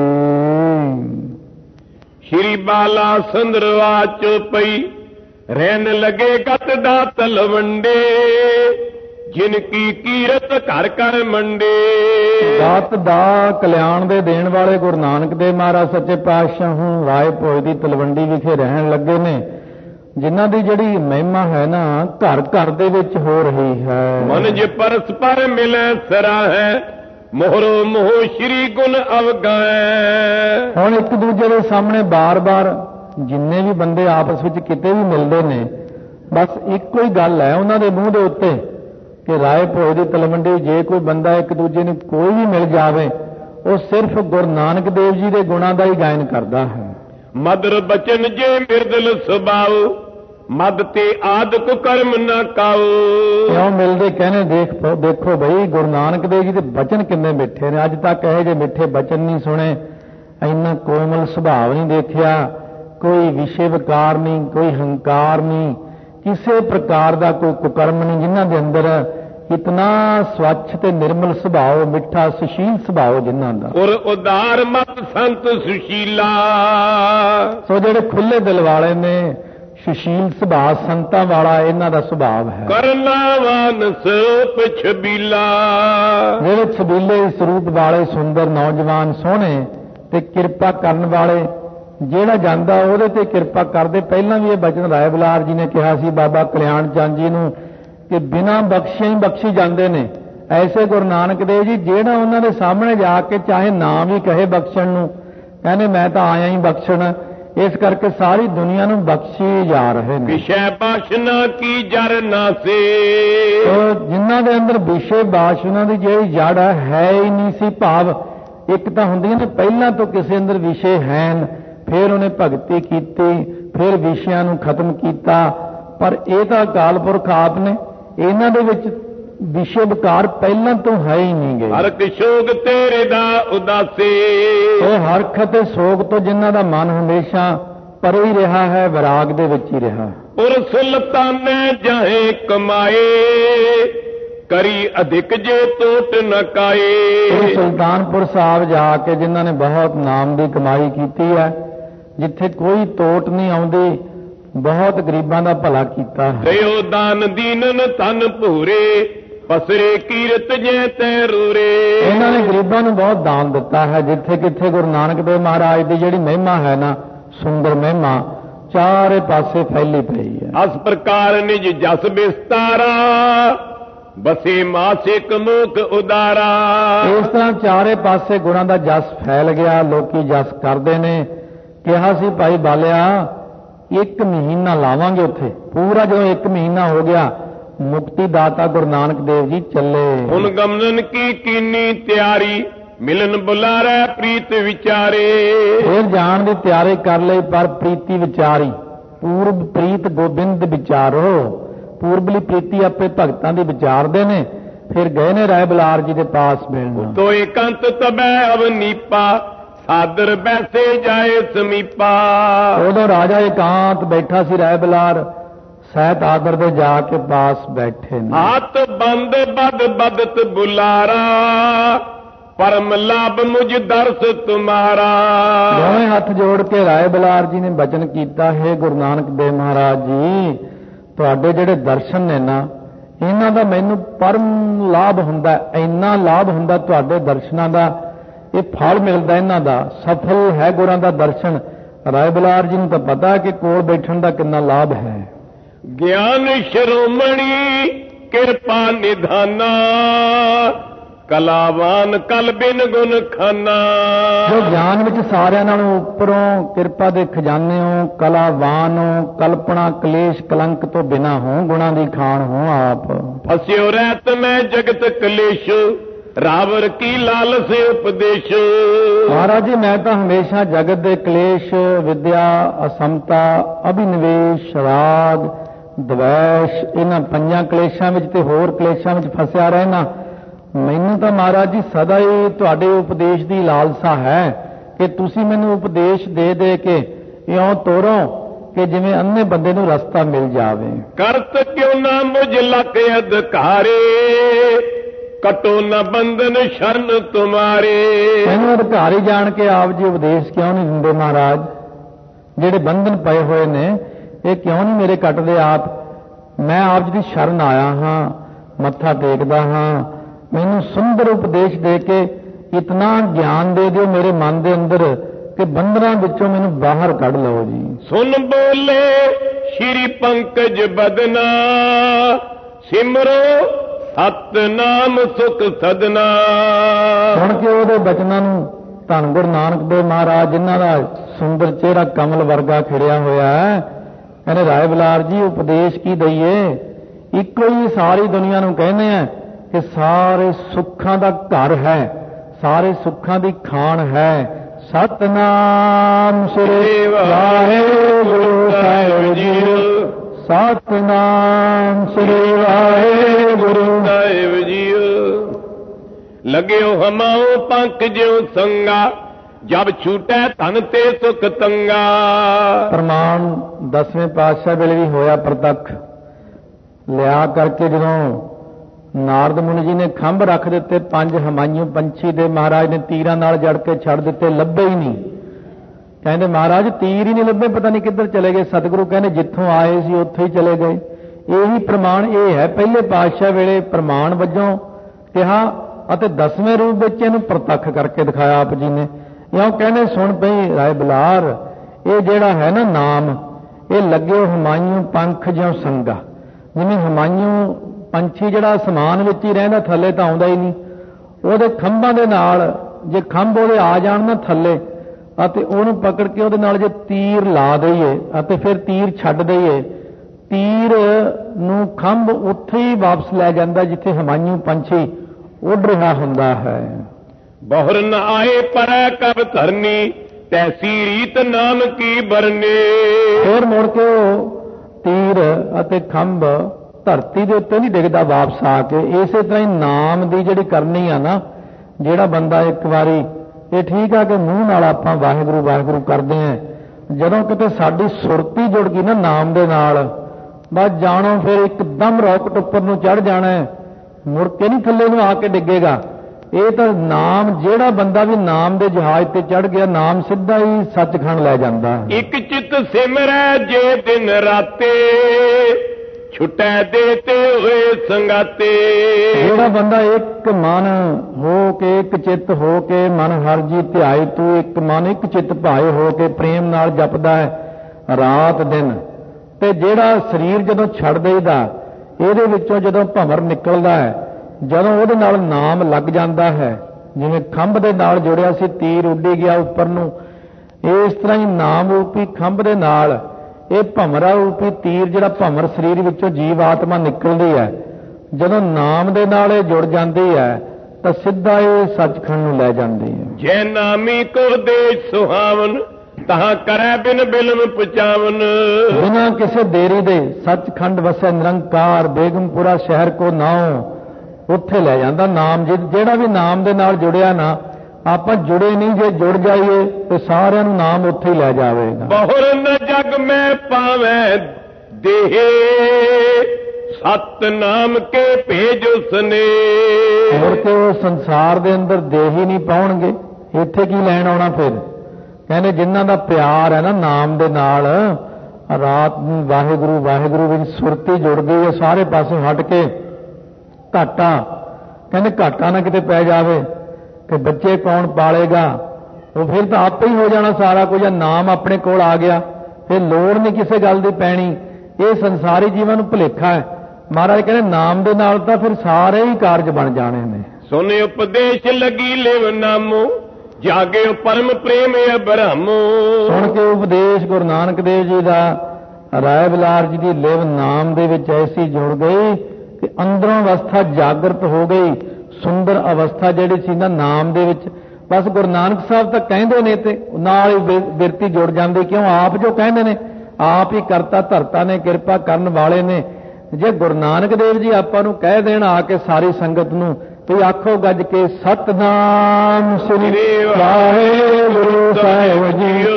Speaker 2: ਸ਼੍ਰੀ ਬਾਲਾ ਸੰਦਰਵਾਚ ਪਈ ਰਹਿਣ ਲਗੇ ਗਤ ਦਾ ਤਲਵੰਡੇ। ਜਿਨ ਕੀ ਕੀਰਤ ਘਰ ਘਰ ਮੰਡੇ।
Speaker 1: ਦਾਤ ਦਾ ਕਲਿਆਣ ਦੇ ਦੇਣ ਵਾਲੇ ਗੁਰੂ ਨਾਨਕ ਦੇਵ ਮਹਾਰਾਜ ਸੱਚੇ ਪਾਤਸ਼ਾਹ ਹੁਣ ਰਾਏ ਭੋਜ ਦੀ ਤਲਵੰਡੀ ਵਿਖੇ ਰਹਿਣ ਲੱਗੇ ਨੇ, ਜਿਨ੍ਹਾਂ ਦੀ ਜਿਹੜੀ ਮਹਿਮਾ ਹੈ ਨਾ ਘਰ ਘਰ ਦੇ ਵਿੱਚ ਹੋ ਰਹੀ ਹੈ।
Speaker 2: ਮਨ ਜੇ ਪਰਸਪਰ ਮਿਲੇ ਸਰਾ ਹੈ ਮੋਹਰੋ ਮੋਹ ਸ਼੍ਰੀ ਗੁਣ ਅਵਗਾਏ।
Speaker 1: ਹੁਣ ਇੱਕ ਦੂਜੇ ਦੇ ਸਾਹਮਣੇ ਬਾਰ-ਬਾਰ ਜਿੰਨੇ ਵੀ ਬੰਦੇ ਆਪਸ ਵਿੱਚ ਕਿਤੇ ਵੀ ਮਿਲਦੇ ਨੇ, ਬਸ ਇੱਕੋ ਹੀ ਗੱਲ ਹੈ ਉਹਨਾਂ ਦੇ ਮੂੰਹ ਦੇ ਉੱਤੇ ਕਿ ਰਾਏ ਭੋਜ ਦੀ ਤਲਵੰਡੀ ਜੇ ਕੋਈ ਬੰਦਾ ਇੱਕ ਦੂਜੇ ਨੂੰ ਕੋਈ ਵੀ ਮਿਲ ਜਾਵੇ, ਉਹ ਸਿਰਫ ਗੁਰੂ ਨਾਨਕ ਦੇਵ ਜੀ ਦੇ ਗੁਣਾਂ ਦਾ ਹੀ ਗਾਇਨ ਕਰਦਾ ਹੈ।
Speaker 2: ਮਦਰ ਬਚਨ ਜੇ ਮਿਰਦਲ ਸੁਭਾਉ ਮਦ ਤੇ ਆਦਿਕ ਕਰਮ ਨਾ ਕਾਉ।
Speaker 1: ਕਿਉਂ ਮਿਲਦੇ ਕਹਿੰਦੇ ਦੇਖੋ ਬਈ ਗੁਰੂ ਨਾਨਕ ਦੇਵ ਜੀ ਦੇ ਬਚਨ ਕਿੰਨੇ ਮਿੱਠੇ ਨੇ। ਅੱਜ ਤੱਕ ਇਹੋ ਜਿਹੇ ਮਿੱਠੇ ਬਚਨ ਨਹੀਂ ਸੁਣੇ, ਇੰਨਾ ਕੋਮਲ ਸੁਭਾਅ ਨਹੀਂ ਦੇਖਿਆ, ਕੋਈ ਵਿਸ਼ੇ ਵਿਕਾਰ ਨਹੀਂ, ਕੋਈ ਹੰਕਾਰ ਨਹੀਂ, ਕਿਸੇ ਪ੍ਰਕਾਰ ਦਾ ਕੋਈ ਕੁਕਰਮ ਨਹੀਂ, ਜਿਨ੍ਹਾਂ ਦੇ ਅੰਦਰ ਇਤਨਾ ਸਵੱਛ ਤੇ ਨਿਰਮਲ ਸੁਭਾਅ, ਮਿੱਠਾ ਸੁਸ਼ੀਲ ਸੁਭਾਅ ਜਿਨ੍ਹਾਂ ਦਾ।
Speaker 2: ਔਰ ਉਦਾਰ ਮਤ ਸੰਤ ਸੁਸ਼ੀਲਾ।
Speaker 1: ਸੋ ਜਿਹੜੇ ਖੁੱਲੇ ਦਿਲ ਵਾਲੇ ਨੇ, ਸੁਸ਼ੀਲ ਸੁਭਾਅ ਸੰਤਾਂ ਵਾਲਾ ਇਹਨਾਂ ਦਾ ਸੁਭਾਅ ਹੈ।
Speaker 2: ਕਰਨਾਵਾਨ ਸਰੂਪ ਛਬੀਲਾ।
Speaker 1: ਜਿਹੜੇ ਛਬੀਲੇ ਸਰੂਪ ਵਾਲੇ ਸੁੰਦਰ ਨੌਜਵਾਨ ਸੋਹਣੇ ਤੇ ਕਿਰਪਾ ਕਰਨ ਵਾਲੇ, ਜਿਹੜਾ ਜਾਂਦਾ ਉਹਦੇ ਤੇ ਕਿਰਪਾ ਕਰਦੇ। ਪਹਿਲਾਂ ਵੀ ਇਹ ਬਚਨ ਰਾਏ ਬੁਲਾਰ ਜੀ ਨੇ ਕਿਹਾ ਸੀ ਬਾਬਾ ਕਲਿਆਣ ਚੰਦ ਜੀ ਨੂੰ ਕਿ ਬਿਨਾਂ ਬਖਸ਼ੇ ਹੀ ਬਖਸ਼ੀ ਜਾਂਦੇ ਨੇ। ਐਸੇ ਗੁਰੂ ਨਾਨਕ ਦੇਵ ਜੀ ਜਿਹੜਾ ਉਹਨਾਂ ਦੇ ਸਾਹਮਣੇ ਜਾ ਕੇ ਚਾਹੇ ਨਾ ਵੀ ਕਹੇ ਬਖਸ਼ਣ ਨੂੰ, ਕਹਿੰਦੇ ਮੈਂ ਤਾਂ ਆਇਆ ਹੀ ਬਖਸ਼ਣ। ਇਸ ਕਰਕੇ ਸਾਰੀ ਦੁਨੀਆ ਨੂੰ ਬਖਸ਼ੀ ਜਾ ਰਹੇ ਨੇ।
Speaker 2: ਵਿਸ਼ੇ ਬਾਸ਼ਨਾ ਕੀ ਜੜ ਨਾਸੇ।
Speaker 1: ਜਿਨ੍ਹਾਂ ਦੇ ਅੰਦਰ ਵਿਸ਼ੇ ਬਾਸ਼ਨਾ ਦੀ ਜਿਹੜੀ ਜੜ ਹੈ ਹੀ ਨਹੀਂ ਸੀ, ਭਾਵ ਇੱਕ ਤਾਂ ਹੁੰਦੀਆਂ ਨੇ ਪਹਿਲਾਂ ਤੋਂ ਕਿਸੇ ਅੰਦਰ ਵਿਸ਼ੇ ਹਨ, ਫਿਰ ਉਹਨੇ ਭਗਤੀ ਕੀਤੀ, ਫਿਰ ਵਿਸ਼ਿਆਂ ਨੂੰ ਖਤਮ ਕੀਤਾ, ਪਰ ਇਹ ਤਾਂ ਅਕਾਲ ਪੁਰਖ ਆਪ ਨੇ, ਇਹਨਾਂ ਦੇ ਵਿੱਚ ਵਿਸ਼ੇ ਵਿਕਾਰ ਪਹਿਲਾਂ ਤੋਂ ਹੈ ਹੀ ਨਹੀਂ ਗਏ।
Speaker 2: ਹਰਖ ਸ਼ੋਕ ਤੇਰੇ ਦਾ ਉਦਾਸੇ।
Speaker 1: ਉਹ ਹਰਖ ਤੇ ਸੋਗ ਤੋਂ ਜਿਨ੍ਹਾਂ ਦਾ ਮਨ ਹਮੇਸ਼ਾ ਪਰੇ ਹੀ ਰਿਹਾ ਹੈ, ਵਿਰਾਗ ਦੇ ਵਿੱਚ ਹੀ ਰਿਹਾ।
Speaker 2: ਪੁਰ ਸੁਲਤਾਨੇ ਜਾਹੇ ਕਮਾਏ ਕਰੀ ਅਧਿਕ ਜੇ ਟੋਟ ਨ ਕਾਏ।
Speaker 1: ਸੁਲਤਾਨਪੁਰ ਸਾਹਿਬ ਜਾ ਕੇ ਜਿਨ੍ਹਾਂ ਨੇ ਬਹੁਤ ਨਾਮ ਦੀ ਕਮਾਈ ਕੀਤੀ ਹੈ, ਜਿੱਥੇ ਕੋਈ ਟੋਟ ਨਹੀਂ ਆਉਂਦੀ, ਬਹੁਤ ਗਰੀਬਾਂ ਦਾ ਭਲਾ ਕੀਤਾ ਹੈ।
Speaker 2: ਦਿਓ ਦਾਨ ਦੀਨਨ ਤਨ ਭੂਰੇ ਪਸਰੇ ਕੀਰਤ ਜੇ ਤੈ ਰੂਰੇ।
Speaker 1: ਇਹਨਾਂ ਨੇ ਗਰੀਬਾਂ ਨੂੰ ਬਹੁਤ ਦਾਨ ਦਿੱਤਾ ਹੈ। ਜਿੱਥੇ ਕਿੱਥੇ ਗੁਰੂ ਨਾਨਕ ਦੇਵ ਮਹਾਰਾਜ ਦੀ ਜਿਹੜੀ ਮਹਿਮਾ ਹੈ ਨਾ, ਸੁੰਦਰ ਮਹਿਮਾ ਚਾਰੇ ਪਾਸੇ ਫੈਲੀ ਪਈ ਹੈ।
Speaker 2: ਇਸ ਪ੍ਰਕਾਰ ਨਿਜ ਜਸ ਵਿਸਤਾਰਾ ਬਸੇ ਮਾਸਿਕ ਮੁਖ ਉਦਾਰਾ।
Speaker 1: ਇਸ ਤਰ੍ਹਾਂ ਚਾਰੇ ਪਾਸੇ ਗੁਣਾਂ ਦਾ ਜਸ ਫੈਲ ਗਿਆ, ਲੋਕੀ ਜਸ ਕਰਦੇ ਨੇ। ਕਿਹਾ ਸੀ ਭਾਈ ਬਾਲਿਆ 1 ਮਹੀਨਾ ਲਾਵਾਂਗੇ ਉੱਥੇ, ਪੂਰਾ ਜਦੋਂ 1 ਮਹੀਨਾ ਹੋ ਗਿਆ ਮੁਕਤੀ ਦਾਤਾ ਗੁਰੂ ਨਾਨਕ ਦੇਵ ਜੀ ਚੱਲੇ।
Speaker 2: ਹੁਣ ਗਮਨ ਕੀ ਕੀਨੀ ਤਿਆਰੀ ਮਿਲਨ ਬੁਲਾਰੇ ਪ੍ਰੀਤ ਵਿਚਾਰੇ।
Speaker 1: ਫਿਰ ਜਾਣ ਦੀ ਤਿਆਰੀ ਕਰ ਲਈ, ਪਰ ਪ੍ਰੀਤੀ ਵਿਚਾਰੀ। ਪੂਰਬ ਪ੍ਰੀਤ ਗੋਬਿੰਦ ਵਿਚਾਰੋ। ਪੂਰਬਲੀ ਪ੍ਰੀਤੀ ਆਪੇ ਭਗਤਾਂ ਦੀ ਵਿਚਾਰਦੇ ਨੇ। ਫਿਰ ਗਏ ਨੇ ਰਾਏ ਬੁਲਾਰ ਜੀ ਦੇ ਪਾਸ ਮਿਲਣ।
Speaker 2: ਤੋ ਇਕੰਤ ਤਬੈ ਅਵਨੀਪਾ ਸਾਦਰ ਬੈਸੇ ਜਾਏ ਸਮੀਪਾ।
Speaker 1: ਉਦੋਂ ਰਾਜਾ ਇਕਾਂਤ ਬੈਠਾ ਸੀ ਰਾਏ ਬੁਲਾਰ, ਸਹਿਤ ਆਦਰ ਦੇ ਜਾ ਕੇ ਪਾਸ ਬੈਠੇ ਨੇ।
Speaker 2: ਹੱਥ ਬੰਦ ਬਦ ਬਦਤ ਬੁਲਾਰਾ ਪਰਮ ਲਾਭ ਮੁਝ ਦਰਸ ਤੁਮਾਰਾ।
Speaker 1: ਦੋਵੇਂ ਹੱਥ ਜੋੜ ਕੇ ਰਾਏ ਬੁਲਾਰ ਜੀ ਨੇ ਬਚਨ ਕੀਤਾ, ਹੈ ਗੁਰੂ ਨਾਨਕ ਦੇਵ ਮਹਾਰਾਜ ਜੀ, ਤੁਹਾਡੇ ਜਿਹੜੇ ਦਰਸ਼ਨ ਨੇ ਨਾ, ਇਹਨਾਂ ਦਾ ਮੈਨੂੰ ਪਰਮ ਲਾਭ ਹੁੰਦਾ, ਇੰਨਾ ਲਾਭ ਹੁੰਦਾ ਤੁਹਾਡੇ ਦਰਸ਼ਨਾਂ ਦਾ, ਇਹ ਫਲ ਮਿਲਦਾ ਇਹਨਾਂ ਦਾ, ਸਫਲ ਹੈ ਗੁਰਾਂ ਦਾ ਦਰਸ਼ਨ। ਰਾਏ ਬੁਲਾਰ ਜੀ ਨੂੰ ਤਾਂ ਪਤਾ ਕਿ ਕੋਲ ਬੈਠਣ ਦਾ ਕਿੰਨਾ ਲਾਭ ਹੈ।
Speaker 2: ਗਿਆਨ ਸ਼੍ਰੋਮਣੀ ਕਿਰਪਾ ਨਿਧਾਨਾ ਕਲਾਵਾਨ ਕਲ ਬਿਨ ਗੁਣ ਖਾਨਾ।
Speaker 1: ਜੋ ਗਿਆਨ ਵਿੱਚ ਸਾਰਿਆਂ ਨਾਲੋਂ ਉੱਪਰੋਂ ਕਿਰਪਾ ਦੇ ਖਜ਼ਾਨੇ ਹੋ, ਕਲਾਵਾਨ ਹੋ, ਕਲਪਨਾ ਕਲੇਸ਼ ਕਲੰਕ ਤੋਂ ਬਿਨਾ ਹੋ, ਗੁਣਾਂ ਦੀ ਖਾਨ ਹੋ ਆਪ।
Speaker 2: ਫਸਿਓ ਰਹਿਤ ਮੈਂ ਜਗਤ ਕਲੇਸ਼, ਰਾਵਰ ਕੀ ਲਾਲਸ ਉਪਦੇਸ਼।
Speaker 1: ਮਹਾਰਾਜ ਜੀ ਮੈਂ ਤਾਂ ਹਮੇਸ਼ਾ ਜਗਤ ਦੇ ਕਲੇਸ਼, ਵਿਦਿਆ, ਅਸਮਤਾ, ਅਭਿਨਵੇਸ਼, ਰਾਗ, ਦਵੈਸ਼, ਇਹਨਾਂ ਪੰਜਾਂ ਕਲੇਸ਼ਾਂ ਵਿੱਚ ਤੇ ਹੋਰ ਕਲੇਸ਼ਾਂ ਵਿੱਚ ਫਸਿਆ ਰਹਿਣਾ। ਮੈਨੂੰ ਤਾਂ ਮਹਾਰਾਜ ਜੀ ਸਦਾ ਹੀ ਤੁਹਾਡੇ ਉਪਦੇਸ਼ ਦੀ ਲਾਲਸਾ ਹੈ ਕਿ ਤੁਸੀਂ ਮੈਨੂੰ ਉਪਦੇਸ਼ ਦੇ ਦੇ ਕੇ ਇਉਂ ਤੋਰੋ ਕਿ ਜਿਵੇਂ ਅੰਨੇ ਬੰਦੇ ਨੂੰ ਰਸਤਾ ਮਿਲ ਜਾਵੇ।
Speaker 2: ਕਰਤ ਕਿਉ ਨਾ ਮੁਝ ਲਕ ਅਧਿਕਾਰੇ, ਕਟੋ ਨਾ ਬੰਧਨ ਸ਼ਰਨ ਤੁਮਾਰੇ।
Speaker 1: ਮੈਨੂੰ ਅਧਿਕਾਰੀ ਜਾਣ ਕੇ ਆਪ ਜੀ ਉਪਦੇਸ਼ ਕਿਉਂ ਨਹੀਂ ਦਿੰਦੇ ਮਹਾਰਾਜ? ਜਿਹੜੇ ਬੰਧਨ ਪਏ ਹੋਏ ਨੇ ਇਹ ਕਿਉਂ ਨਹੀਂ ਮੇਰੇ ਕੱਟਦੇ ਆਪ? ਮੈਂ ਆਪ ਜੀ ਦੀ ਸ਼ਰਨ ਆਇਆ ਹਾਂ, ਮੱਥਾ ਟੇਕਦਾ ਹਾਂ, ਮੈਨੂੰ ਸੁੰਦਰ ਉਪਦੇਸ਼ ਦੇ ਕੇ ਇਤਨਾ ਗਿਆਨ ਦੇ ਦਿਓ ਮੇਰੇ ਮਨ ਦੇ ਅੰਦਰ ਕਿ ਬੰਧਨਾਂ ਵਿੱਚੋਂ ਮੈਨੂੰ ਬਾਹਰ ਕੱਢ ਲਓ ਜੀ।
Speaker 2: ਸੁਨ ਬੋਲੇ ਸ਼੍ਰੀ ਪੰਕਜ ਬਦਨਾ, ਸਿਮਰੋ ਸਤਨਾਮ ਸੁਖ ਸਦਨਾ।
Speaker 1: ਸੁਣ ਕੇ ਉਹਦੇ ਬਚਨਾਂ ਨੂੰ ਧੰਨ ਗੁਰੂ ਨਾਨਕ ਦੇਵ ਮਹਾਰਾਜ ਜਿਨ੍ਹਾਂ ਦਾ ਸੁੰਦਰ ਚਿਹਰਾ ਕਮਲ ਵਰਗਾ ਖਿੜਿਆ ਹੋਇਆ ਹੈ, ਕਹਿੰਦੇ ਰਾਏ ਬਲਾਰ ਜੀ ਉਪਦੇਸ਼ ਕੀ ਦਈਏ? ਇੱਕੋ ਹੀ ਸਾਰੀ ਦੁਨੀਆ ਨੂੰ ਕਹਿੰਦੇ ਆ ਕਿ ਸਾਰੇ ਸੁੱਖਾਂ ਦਾ ਘਰ ਹੈ, ਸਾਰੇ ਸੁੱਖਾਂ ਦੀ ਖਾਣ ਹੈ। ਸਤਨਾਮ ਸ੍ਰੀ ਵਾਹਿਗੁਰੂ ਸਾਹਿਬ ਜੀ, ਸਤਨਾਮ ਸ੍ਰੀ ਵਾਹਿਗੁਰੂ
Speaker 2: ਸਾਹਿਬ ਜੀ। ਲਗਿਓ ਹਮਾਓ ਪੰਖ ਜਿਉ ਸੰਗਾ, ਜਬ ਛੂਟੈ ਧਨ ਤੇ ਸੁਖ ਤੰਗਾ।
Speaker 1: ਪ੍ਰਮਾਣ 10ਵੇਂ ਪਾਤਸ਼ਾਹ ਵੇਲੇ ਵੀ ਹੋਇਆ ਪ੍ਰਤੱਖ। ਲਿਆ ਕਰਕੇ ਜਦੋਂ ਨਾਰਦ ਮੁਨੀ ਜੀ ਨੇ ਖੰਭ ਰੱਖ ਦਿੱਤੇ, 5 ਹਮਾਇੂ ਪੰਛੀ ਦੇ ਮਹਾਰਾਜ ਨੇ ਤੀਰਾਂ ਨਾਲ ਜੜ ਕੇ ਛੱਡ ਦਿੱਤੇ, ਲੱਭੇ ਹੀ ਨਹੀਂ। ਕਹਿੰਦੇ ਮਹਾਰਾਜ ਤੀਰ ਹੀ ਨਹੀਂ ਲੱਭੇ, ਪਤਾ ਨਹੀਂ ਕਿੱਧਰ ਚਲੇ ਗਏ। ਸਤਿਗੁਰੂ ਕਹਿੰਦੇ ਜਿੱਥੋਂ ਆਏ ਸੀ ਉੱਥੇ ਹੀ ਚਲੇ ਗਏ। ਇਹੀ ਪ੍ਰਮਾਣ ਇਹ ਹੈ ਪਹਿਲੇ ਪਾਤਸ਼ਾਹ ਵੇਲੇ ਪ੍ਰਮਾਣ ਵਜੋਂ ਕਿਹਾ ਅਤੇ 10ਵੇਂ ਰੂਪ ਵਿੱਚ ਇਹਨੂੰ ਪ੍ਰਤੱਖ ਕਰਕੇ ਦਿਖਾਇਆ ਆਪ ਜੀ ਨੇ। ਇਉਂ ਕਹਿੰਦੇ ਸੁਣ ਪਈ ਰਾਏ ਬਲਾਰ, ਇਹ ਜਿਹੜਾ ਹੈ ਨਾ ਨਾਮ, ਇਹ ਲੱਗਿਓ ਹਮਾਇੂ ਪੰਖ ਜਿਉ ਸੰਗਾ। ਜਿਵੇਂ ਹਮਾਇੂ ਪੰਛੀ ਜਿਹੜਾ ਅਸਮਾਨ ਵਿੱਚ ਹੀ ਰਹਿੰਦਾ, ਥੱਲੇ ਤਾਂ ਆਉਂਦਾ ਹੀ ਨਹੀਂ, ਉਹਦੇ ਖੰਭਾਂ ਦੇ ਨਾਲ ਜੇ ਖੰਭ ਉਹਦੇ ਆ ਜਾਣ ਨਾ ਥੱਲੇ ਅਤੇ ਉਹਨੂੰ ਪਕੜ ਕੇ ਉਹਦੇ ਨਾਲ ਜੇ ਤੀਰ ਲਾ ਦਈਏ ਅਤੇ ਫਿਰ ਤੀਰ ਛੱਡ ਦਈਏ, ਤੀਰ ਨੂੰ ਖੰਭ ਉੱਥੇ ਹੀ ਵਾਪਸ ਲੈ ਜਾਂਦਾ ਜਿੱਥੇ ਹਮਾਇੂ ਪੰਛੀ ਉੱਡ ਰਿਹਾ ਹੁੰਦਾ ਹੈ।
Speaker 2: ਬਹੁਰ ਨ ਆਏ ਪਰੈ ਕਬ ਧਰਨੀ, ਤੈਸੀ ਰੀਤ ਨਾਮ ਕੀ ਬਰਨੇ।
Speaker 1: ਫਿਰ ਮੁੜ ਕੇ ਉਹ ਤੀਰ ਅਤੇ ਖੰਭ ਧਰਤੀ ਦੇ ਉੱਤੇ ਨਹੀਂ ਡਿੱਗਦਾ ਵਾਪਸ ਆ ਕੇ। ਇਸੇ ਤਰ੍ਹਾਂ ਹੀ ਨਾਮ ਦੀ ਜਿਹੜੀ ਕਰਨੀ ਆ ਨਾ, ਜਿਹੜਾ ਬੰਦਾ ਇੱਕ ਵਾਰੀ ਇਹ ਠੀਕ ਆ ਕਿ ਮੂੰਹ ਨਾਲ ਆਪਾਂ ਵਾਹਿਗੁਰੂ ਵਾਹਿਗੁਰੂ ਕਰਦੇ ਆਂ, ਜਦੋਂ ਕਿਤੇ ਸਾਡੀ ਸੁਰਤੀ ਜੁੜ ਗਈ ਨਾ ਨਾਮ ਦੇ ਨਾਲ, ਬਸ ਜਾਣੋ ਫਿਰ ਇੱਕਦਮ ਰੌਕਟ ਉੱਪਰ ਨੂੰ ਚੜ ਜਾਣਾ, ਮੁੜ ਕੇ ਨਹੀਂ ਥੱਲੇ ਨੂੰ ਆ ਕੇ ਡਿੱਗੇਗਾ। ਇਹ ਤਾਂ ਨਾਮ, ਜਿਹੜਾ ਬੰਦਾ ਵੀ ਨਾਮ ਦੇ ਜਹਾਜ਼ ਤੇ ਚੜ ਗਿਆ, ਨਾਮ ਸਿੱਧਾ ਹੀ ਸੱਚਖੰਡ ਲੈ ਜਾਂਦਾ।
Speaker 2: ਇੱਕ ਚਿੱਤ ਸਿਮਰੈ ਜੇ ਦਿਨ ਰਾਤੇ, ਛੁਟੈ ਦੇਤੇ ਹੋਏ ਸੰਗਾਤੇ।
Speaker 1: ਜਿਹੜਾ ਬੰਦਾ ਇੱਕ ਮਨ ਹੋ ਕੇ, ਇੱਕ ਚਿੱਤ ਹੋ ਕੇ, ਮਨ ਹਰ ਜੀ ਧਿਆਏ ਤੂੰ ਇੱਕ ਮਨ ਇੱਕ ਚਿੱਤ ਭਾਏ ਹੋ ਕੇ ਪ੍ਰੇਮ ਨਾਲ ਜਪਦਾ ਹੈ ਰਾਤ ਦਿਨ, ਤੇ ਜਿਹੜਾ ਸਰੀਰ ਜਦੋਂ ਛੱਡ ਦੇਈਦਾ, ਇਹਦੇ ਵਿੱਚੋਂ ਜਦੋਂ ਭੰਵਰ ਨਿਕਲਦਾ ਹੈ, ਜਦੋਂ ਉਹਦੇ ਨਾਲ ਨਾਮ ਲੱਗ ਜਾਂਦਾ ਹੈ, ਜਿਵੇਂ ਖੰਭ ਦੇ ਨਾਲ ਜੁੜਿਆ ਸੀ, ਤੀਰ ਉੱਡੀ ਗਿਆ ਉੱਪਰ ਨੂੰ, ਇਸ ਤਰ੍ਹਾਂ ਹੀ ਨਾਮ ਰੂਪੀ ਖੰਭ ਦੇ ਨਾਲ ਇਹ ਭੰਵਰਾ ਰੂਪੀ ਤੀਰ, ਜਿਹੜਾ ਭੰਵਰ ਸਰੀਰ ਵਿੱਚੋਂ ਜੀਵ ਆਤਮਾ ਨਿਕਲਦੀ ਹੈ, ਜਦੋਂ ਨਾਮ ਦੇ ਨਾਲ ਇਹ ਜੁੜ ਜਾਂਦੀ ਹੈ ਤਾਂ ਸਿੱਧਾ ਇਹ ਸੱਚਖੰਡ ਨੂੰ ਲੈ ਜਾਂਦੀ ਹੈ।
Speaker 2: ਜੈ ਨਾਮੀ ਕੋ ਦੇਸ਼ ਸੁਹਾਵਨ, ਤਹਾਂ ਕਰੈ ਬਿਨ ਬਿਲਮ ਪਚਾਵਨ।
Speaker 1: ਬਿਨਾਂ ਕਿਸੇ ਦੇਰੀ ਦੇ ਸੱਚਖੰਡ ਵਸੈ ਨਿਰੰਕਾਰ, ਬੇਗਮਪੁਰਾ ਸ਼ਹਿਰ ਕੋ ਨਾਉ, ਉੱਥੇ ਲੈ ਜਾਂਦਾ ਨਾਮ। ਜਿਹੜਾ ਵੀ ਨਾਮ ਦੇ ਨਾਲ ਜੁੜਿਆ ਨਾ, ਆਪਾਂ ਜੁੜੇ ਨਹੀਂ, ਜੇ ਜੁੜ ਜਾਈਏ ਤੇ ਸਾਰਿਆਂ ਨੂੰ ਨਾਮ ਉੱਥੇ ਹੀ ਲੈ ਜਾਵੇਗਾ।
Speaker 2: ਬਹੁਰ ਨ ਜਗ ਮੈਂ ਪਾਵੈ ਦੇਹੇ, ਸਤਨਾਮ ਕੇ ਭੇਜ ਉਸਨੇ।
Speaker 1: ਮੁੜ ਕੇ ਉਹ ਸੰਸਾਰ ਦੇ ਅੰਦਰ ਦੇਹ ਹੀ ਨਹੀਂ ਪਾਉਣਗੇ, ਇੱਥੇ ਕੀ ਲੈਣ ਆਉਣਾ ਫਿਰ। ਕਹਿੰਦੇ ਜਿਨ੍ਹਾਂ ਦਾ ਪਿਆਰ ਹੈ ਨਾ ਨਾਮ ਦੇ ਨਾਲ, ਰਾਤ ਨੂੰ ਵਾਹਿਗੁਰੂ ਵਾਹਿਗੁਰੂ ਵਿੱਚ ਸੁਰਤੀ ਜੁੜ ਗਈ ਹੈ, ਸਾਰੇ ਪਾਸੇ ਹਟ ਕੇ ਘਾਟਾ, ਕਹਿੰਦੇ ਘਾਟਾ ਨਾ ਕਿਤੇ ਪੈ ਜਾਵੇ ਕਿ ਬੱਚੇ ਕੌਣ ਪਾਲੇਗਾ, ਉਹ ਫਿਰ ਤਾਂ ਆਪੇ ਹੀ ਹੋ ਜਾਣਾ ਸਾਰਾ ਕੁਝ। ਨਾਮ ਆਪਣੇ ਕੋਲ ਆ ਗਿਆ, ਫਿਰ ਲੋੜ ਨਹੀਂ ਕਿਸੇ ਗੱਲ ਦੀ ਪੈਣੀ। ਇਹ ਸੰਸਾਰੀ ਜੀਵਨ ਨੂੰ ਭੁਲੇਖਾ ਹੈ। ਮਹਾਰਾਜ ਕਹਿੰਦੇ ਨਾਮ ਦੇ ਨਾਲ ਤਾਂ ਫਿਰ ਸਾਰੇ ਹੀ ਕਾਰਜ ਬਣ ਜਾਣੇ ਨੇ।
Speaker 2: ਸੁਨ ਉਪਦੇਸ਼ ਲਗੀ ਲਿਵ ਨਾਮੋ ਜਾਗਿਓ ਪਰਮ ਪ੍ਰੇਮ ਅਬਰਾਮੋ।
Speaker 1: ਸੁਣ ਕੇ ਉਪਦੇਸ਼ ਗੁਰੂ ਨਾਨਕ ਦੇਵ ਜੀ ਦਾ ਰਾਏ ਬਲਾਰ ਜੀ ਦੀ ਲਿਵ ਨਾਮ ਦੇ ਵਿੱਚ ਐਸੀ ਜੁੜ ਗਈ ਕਿ ਅੰਦਰੋਂ ਅਵਸਥਾ ਜਾਗਰਤ ਹੋ ਗਈ। ਸੁੰਦਰ ਅਵਸਥਾ ਜਿਹੜੀ ਸੀ ਨਾ ਨਾਮ ਦੇ ਵਿੱਚ, ਬਸ ਗੁਰੂ ਨਾਨਕ ਸਾਹਿਬ ਤਾਂ ਕਹਿੰਦੇ ਨੇ ਤੇ ਨਾਲ ਹੀ ਬਿਰਤੀ ਜੁੜ ਜਾਂਦੀ। ਕਿਉਂ? ਆਪ ਜੋ ਕਹਿੰਦੇ ਨੇ, ਆਪ ਹੀ ਕਰਤਾ ਧਰਤਾ ਨੇ, ਕਿਰਪਾ ਕਰਨ ਵਾਲੇ ਨੇ। ਜੇ ਗੁਰੂ ਨਾਨਕ ਦੇਵ ਜੀ ਆਪਾਂ ਨੂੰ ਕਹਿ ਦੇਣ ਆ ਕੇ ਸਾਰੀ ਸੰਗਤ ਨੂੰ, ਤੁਸੀਂ ਆਖੋ ਗੱਜ ਕੇ ਸਤਨਾਮ ਸ੍ਰੀ ਵਾਹਿਗੁਰੂ ਸਾਹਿਬ ਜੀਓ,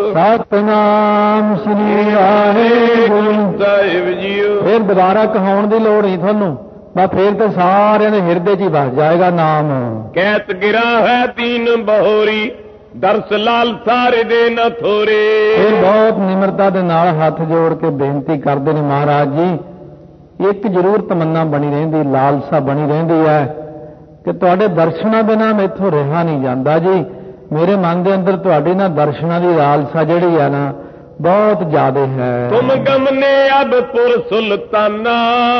Speaker 1: ਸਤਨਾਮ ਸ੍ਰੀ ਵਾਹਿਗੁਰੂ
Speaker 2: ਸਾਹਿਬ ਜੀਓ।
Speaker 1: ਫਿਰ ਦੁਬਾਰਾ ਕਹਾਉਣ ਦੀ ਲੋੜ ਨਹੀਂ ਤੁਹਾਨੂੰ, ਬਸ ਫਿਰ ਤਾਂ ਸਾਰਿਆਂ ਦੇ ਹਿਰਦੇ 'ਚ ਹੀ ਵਸ ਜਾਏਗਾ ਨਾਮ।
Speaker 2: ਕਹਿਤ ਗਿਰਾ ਹੈ ਤੀਨ ਬਹੋਰੀ ਦਰਸ ਲਾਲ ਸਾਰੇ ਦੇ ਨ ਥੋਰੇ।
Speaker 1: ਫਿਰ ਬਹੁਤ ਨਿਮਰਤਾ ਦੇ ਨਾਲ ਹੱਥ ਜੋੜ ਕੇ ਬੇਨਤੀ ਕਰਦੇ ਨੇ, ਮਹਾਰਾਜ ਜੀ ਇੱਕ ਜ਼ਰੂਰ ਤਮੰਨਾ ਬਣੀ ਰਹਿੰਦੀ, ਲਾਲਸਾ ਬਣੀ ਰਹਿੰਦੀ ਹੈ ਕਿ ਤੁਹਾਡੇ ਦਰਸ਼ਨਾਂ ਬਿਨਾਂ ਮੈਥੋਂ ਰਿਹਾ ਨਹੀਂ ਜਾਂਦਾ ਜੀ। ਮੇਰੇ ਮਨ ਦੇ ਅੰਦਰ ਤੁਹਾਡੇ ਨਾਲ ਦਰਸ਼ਨਾਂ ਦੀ ਲਾਲਸਾ ਜਿਹੜੀ ਹੈ ਨਾ ਬਹੁਤ ਜ਼ਿਆਦਾ ਹੈ।
Speaker 2: ਤੁਮ ਗਮਨੇ ਅਬ ਪੁਰ ਸੁਲਤਾਨਾ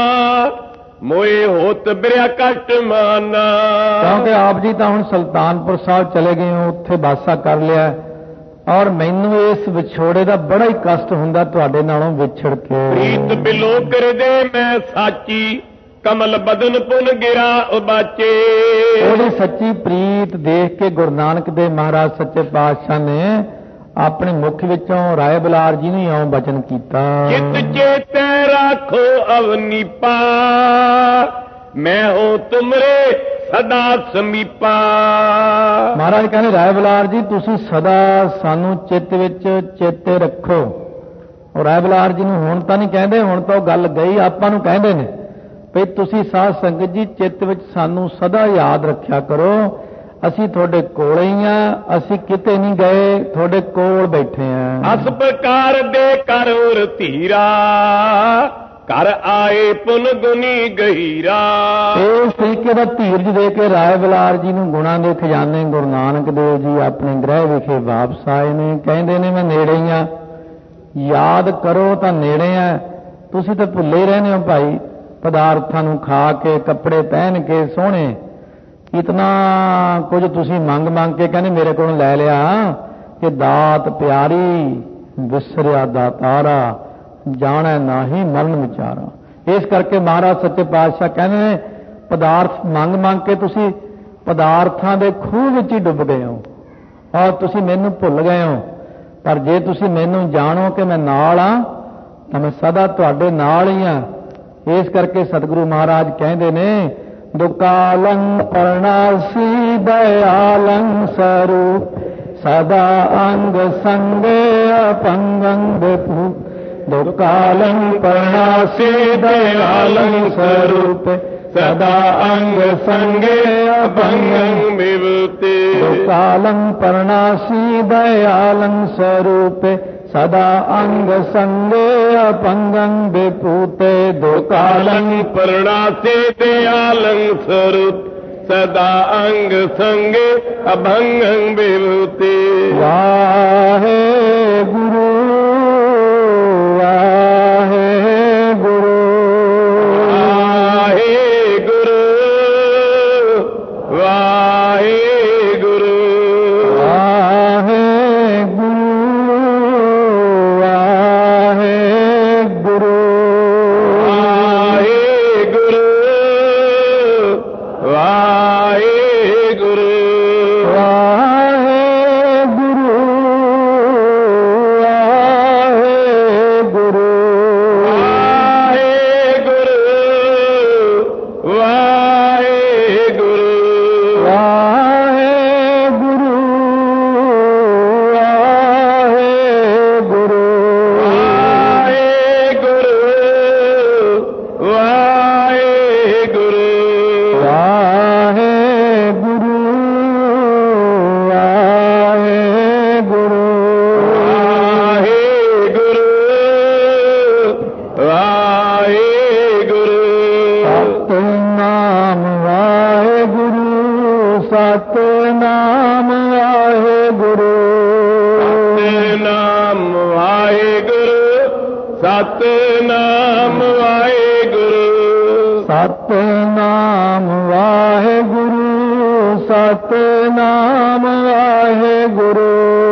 Speaker 2: ਮੋਏ ਹੋਤ ਬਿਰਿਆ ਕਸ਼ਟ ਮਾਨਾ।
Speaker 1: ਕਿਉਂਕਿ ਆਪ ਜੀ ਤਾਂ ਹੁਣ ਸੁਲਤਾਨਪੁਰ ਸਾਹਿਬ ਚਲੇ ਗਏ ਹੋ, ਉੱਥੇ ਬਾਸਾ ਕਰ ਲਿਆ, ਔਰ ਮੈਨੂੰ ਇਸ ਵਿਛੋੜੇ ਦਾ ਬੜਾ ਹੀ ਕਸ਼ਟ ਹੁੰਦਾ ਤੁਹਾਡੇ ਨਾਲੋਂ ਵਿਛੜ ਕੇ।
Speaker 2: ਪ੍ਰੀਤ ਬਿਲੋ ਕਰਦੇ ਮੈਂ ਸਾਚੀ ਕਮਲ ਬਦਨ ਪੁਨ ਗਿਰਾ ਉਬਾਚੇ।
Speaker 1: ਉਹਦੀ ਸੱਚੀ ਪ੍ਰੀਤ ਦੇਖ ਕੇ ਗੁਰੂ ਨਾਨਕ ਦੇਵ ਮਹਾਰਾਜ ਸੱਚੇ ਪਾਤਸ਼ਾਹ ਨੇ ਆਪਣੇ ਮੁਖ ਵਿੱਚੋਂ ਰਾਏ ਬਲਾਰ ਜੀ ਨੂੰ ਇਉਂ ਬਚਨ ਕੀਤਾ,
Speaker 2: ਚਿਤ ਚੇਤੇ ਰੱਖੋ ਅਵਨੀਪਾ ਮੈਂ ਹੋ ਤੁਮਰੇ ਸਦਾ ਸਮੀਪਾ।
Speaker 1: ਮਹਾਰਾਜ ਕਹਿੰਦੇ ਰਾਏ ਬਲਾਰ ਜੀ ਤੁਸੀਂ ਸਦਾ ਸਾਨੂੰ ਚਿੱਤ ਵਿੱਚ ਚੇਤੇ ਰੱਖੋ। ਉਹ ਰਾਏ ਬਲਾਰ ਜੀ ਨੂੰ ਹੁਣ ਤਾਂ ਨਹੀਂ ਕਹਿੰਦੇ, ਹੁਣ ਤਾਂ ਉਹ ਗੱਲ ਗਈ, ਆਪਾਂ ਨੂੰ ਕਹਿੰਦੇ ਨੇ ਵੀ ਤੁਸੀਂ ਸਾਧ ਸੰਗਤ ਜੀ ਚਿੱਤ ਵਿੱਚ ਸਾਨੂੰ ਸਦਾ ਯਾਦ ਰੱਖਿਆ ਕਰੋ। ਅਸੀਂ ਤੁਹਾਡੇ ਕੋਲ ਹੀ ਆ, ਅਸੀਂ ਕਿਤੇ ਨਹੀਂ ਗਏ, ਤੁਹਾਡੇ ਕੋਲ ਬੈਠੇ ਆ।
Speaker 2: ਅਸ ਪ੍ਰਕਾਰ ਦੇ ਕਰ ਉਰ ਧੀਰਾ ਕਰ ਆਏ ਪੁਨ ਗੁਨੀ ਗਹੀਰਾ।
Speaker 1: ਇਸ ਤਰੀਕੇ ਦਾ ਧੀਰਜ ਦੇ ਕੇ ਰਾਏ ਬਲਾਰ ਜੀ ਨੂੰ ਗੁਣਾਂ ਦੇ ਖਜ਼ਾਨੇ ਗੁਰੂ ਨਾਨਕ ਦੇਵ ਜੀ ਆਪਣੇ ਗ੍ਰਹਿ ਵਿਖੇ ਵਾਪਸ ਆਏ ਨੇ। ਕਹਿੰਦੇ ਨੇ ਮੈਂ ਨੇੜੇ ਹੀ ਆ, ਯਾਦ ਕਰੋ ਤਾਂ ਨੇੜੇ ਆ, ਤੁਸੀਂ ਤਾਂ ਭੁੱਲੇ ਹੀ ਰਹਿੰਦੇ ਹੋ ਭਾਈ। ਪਦਾਰਥਾਂ ਨੂੰ ਖਾ ਕੇ, ਕੱਪੜੇ ਪਹਿਨ ਕੇ ਸੋਹਣੇ, ਇਤਨਾ ਕੁਝ ਤੁਸੀਂ ਮੰਗ ਕੇ ਕਹਿੰਦੇ ਮੇਰੇ ਕੋਲੋਂ ਲੈ ਲਿਆ ਕਿ ਦਾਤ ਪਿਆਰੀ ਵਿਸਰਿਆ ਦਾਤਾਰਾ ਜਾਣੈ ਨਾਹੀ ਮਰਨ ਵਿਚਾਰਾ। ਇਸ ਕਰਕੇ ਮਹਾਰਾਜ ਸੱਚੇ ਪਾਤਸ਼ਾਹ ਕਹਿੰਦੇ ਨੇ ਪਦਾਰਥ ਮੰਗ ਕੇ ਤੁਸੀਂ ਪਦਾਰਥਾਂ ਦੇ ਖੂਹ ਵਿੱਚ ਹੀ ਡੁੱਬ ਗਏ ਹੋ ਔਰ ਤੁਸੀਂ ਮੈਨੂੰ ਭੁੱਲ ਗਏ ਹੋ। ਪਰ ਜੇ ਤੁਸੀਂ ਮੈਨੂੰ ਜਾਣੋ ਕਿ ਮੈਂ ਨਾਲ ਆ ਤਾਂ ਮੈਂ ਸਦਾ ਤੁਹਾਡੇ ਨਾਲ ਹੀ ਆ। ਇਸ ਕਰਕੇ ਸਤਿਗੁਰੂ ਮਹਾਰਾਜ ਕਹਿੰਦੇ ਨੇ ਦੁਕਾਲੰ ਪਰਣਾਸੀ ਦਇਆਲੰ ਸਰੂਪ ਸਦਾ ਅੰਗ ਸੰਗੇ ਅਪੰਗੰ ਬਪੂ। ਦੁਕਾਲੰ ਪਰਣਾਸੀ ਦਇਆਲੰ ਸਰੂਪ ਸਦਾ ਅੰਗ ਸੰਗੇ ਅਪੰਗੰ ਵਿਭੂਤੇ। ਦੁਕਾਲੰ ਪਰਣਾਸੀ ਦਇਆਲੰ ਸਰੂਪ ਸਦਾ ਅੰਗ ਸੰਗੇ ਅਪੰਗੰ ਵਿਭੂਤੇ। ਦੁਕਾਲੰ
Speaker 2: ਪਰਣਾਸੇ ਦਇਆਲੰ ਸਰੂਪ ਸਦਾ ਅੰਗ ਸੰਗੇ ਅਭੰਗੰ ਵਿਭੂਤੇ।
Speaker 1: ਵਾਹਿਗੁਰੂ ਵਾਹਿਗੁਰੂ
Speaker 2: ਵਾਹਿਗੁਰੂ ਵਾਹਿਗੁਰੂ
Speaker 1: ਸਤਨਾਮ ਵਾਹਿਗੁਰੂ
Speaker 2: ਸਤਨਾਮ ਵਾਹਿਗੁਰੂ ਸਤਨਾਮ ਵਾਹਿਗੁਰੂ
Speaker 1: ਸਤਨਾਮ ਵਾਹਿਗੁਰੂ ਸਤਿਨਾਮ ਵਾਹਿਗੁਰੂ।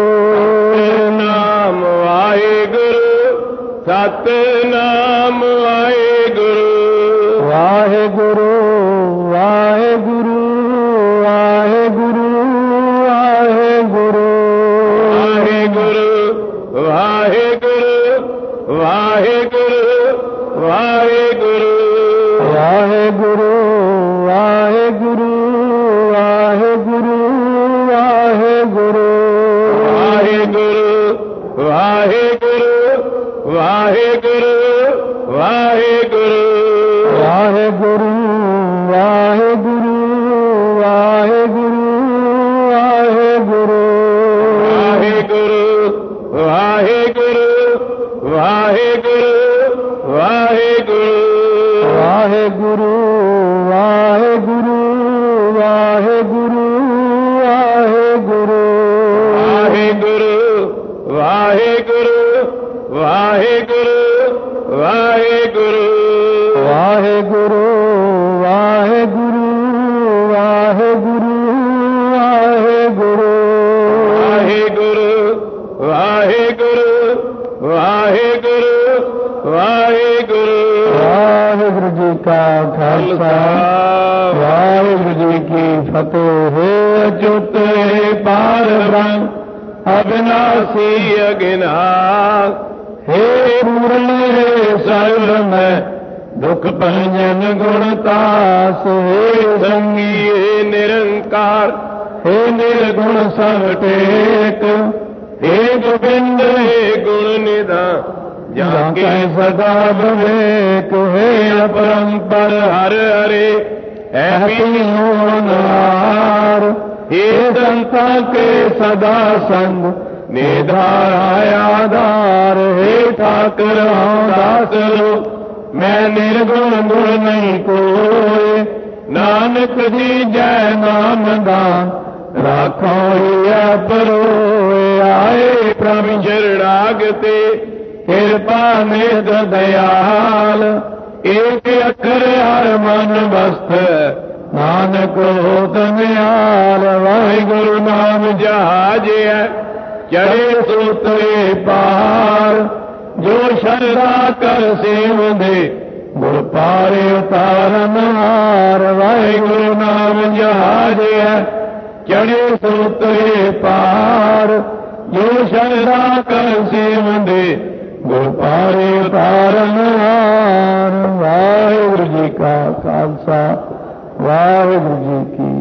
Speaker 2: ਨਾਮ ਵਾਹਿਗੁਰੂ ਸਤਿਨਾਮ ਵਾਹਿਗੁਰੂ।
Speaker 1: ਵਾਹਿਗੁਰੂ ਵਾਹਿਗੁਰੂ ਵਾਹਿਗੁਰੂ ਵਾਹਿਗੁਰੂ।
Speaker 2: ਵਾਹਿਗੁਰੂ ਵਾਹਿਗੁਰੂ ਵਾਹਿਗੁਰੂ ਵਾਹਿਗੁਰੂ।
Speaker 1: ਵਾਹਿਗੁਰੂ ਵਾਹਿਗੁਰੂ ਵਾਹਿਗੁਰੂ ਵਾਹਿਗੁਰੂ।
Speaker 2: ਵਾਹਿਗੁਰੂ ਵਾਹਿਗੁਰੂ ਵਾਹਿਗੁਰੂ ਵਾਹਿਗੁਰੂ।
Speaker 1: ਵਾਹਿਗੁਰੂ ਵਾਹਿਗੁਰੂ ਵਾਹਿਗੁਰੂ ਵਾਹਿਗੁਰੂ।
Speaker 2: ਵਾਹਿਗੁਰੂ ਵਾਹਿਗੁਰੂ ਵਾਹਿਗੁਰੂ ਵਾਹਿਗੁਰੂ।
Speaker 1: ਵਾਹਿਗੁਰੂ ਵਾਹਿਗੁਰੂ ਵਾਹਿਗੁਰੂ ਵਾਹਿਗੁਰੂ।
Speaker 2: ਵਾਹਿਗੁਰੂ ਵਾਹਿਗੁਰੂ ਵਾਹਿਗੁਰੂ ਵਾਹਿਗੁਰੂ।
Speaker 1: ਵਾਹਿਗੁਰੂ ਵਾਹਿਗੁਰੂ ਵਾਹਿਗੁਰੂ ਵਾਹਿਗੁਰੂ।
Speaker 2: ਵਾਹਿਗੁਰੂ ਵਾਹਿਗੁਰੂ ਵਾਹਿਗੁਰੂ।
Speaker 1: ਵਾਹਿਗੁਰੂ ਜੀ ਕਾ ਖਾਲਸਾ ਵਾਹਿਗੁਰੂ ਜੀ ਕੀ ਫਤਿਹ। ਅਚੁੱਤ ਪਾਰ ਬ੍ਰਹਮ ਅਬਿਨਾਸੀ ਅਗਿਨਾਸ। ਹੇ ਪੂਰਨ ਹੈ ਸਰਬ ਮੈਂ ਦੁਖ ਭੰਜਨ ਗੁਣ ਤਾਸ। ਹੇ
Speaker 2: ਸੰਗੀਏ ਨਿਰੰਕਾਰ
Speaker 1: ਹੇ ਨਿਰਗੁਣ ਸਭ ਟੇਕ।
Speaker 2: ਹੇ ਗੋਬਿੰਦ ਹੇ ਗੁਣ ਨਿਧਾਨ
Speaker 1: ਜਾਂ ਕੈ ਸਦਾ ਵਿਵੇਕ। ਹੇ ਅਪਰੰਪਰ
Speaker 2: ਹਰ ਹਰੇ
Speaker 1: ਹੈਪੀ ਹੋਨਾਰ। ਹੇ ਸੰਤਾ ਕੇ ਸਦਾ ਸੰਗ ਨਿਧਾਇਆ ਆਧਾਰ। ਹੇ ਠਾਕੁਰ ਹਉ ਦਾਸ ਰੂਪ ਮੈਂ ਨਿਰਗੁਣ ਗੁਣ ਨਹੀਂ ਕੋਇ। ਨਾਨਕ ਜੀ ਜੈ ਨਾਮ ਦਾਨ ਰਾਖੋ ਹਿਆ ਪਰੋਏ। ਆਏ ਪ੍ਰਭ
Speaker 2: ਸ਼ਰਣਾਗਤੇ
Speaker 1: ਕਿਰਪਾ ਨਿਧ ਦਇਆਲ। ਏਕ ਅੱਖਰ ਹਰ ਮਨ ਬਸਤ ਨਾਨਕ ਹੋਤ ਨਿਹਾਲ। ਵਾਹਿਗੁਰੂ ਨਾਮ
Speaker 2: ਜਹਾਜ ਹੈ
Speaker 1: ਚੜੇ ਸੂਤਰੇ ਪਾਰ। ਜੋ ਸ਼ਰਧਾ ਕਰ ਸੇਵਦੇ ਗੁਰ ਪਾਰੇ ਉਤਾਰਨ ਹਾਰ। ਵਾਹਿਗੁਰੂ ਨਾਮ ਜਹਾਜ ਹੈ ਚੜੇ ਸੂਤਰੇ ਪਾਰ। ਜੋ ਸ਼ਰਧਾ ਕਰ ਸੇਵਦੇ ਗੁਰ ਪਾਰੇ ਉਤਾਰਨ ਹਾਰ। ਵਾਹਿਗੁਰੂ ਜੀ ਕਾ ਖਾਲਸਾ ਵਾਹਿਗੁਰੂ ਜੀ ਕੀ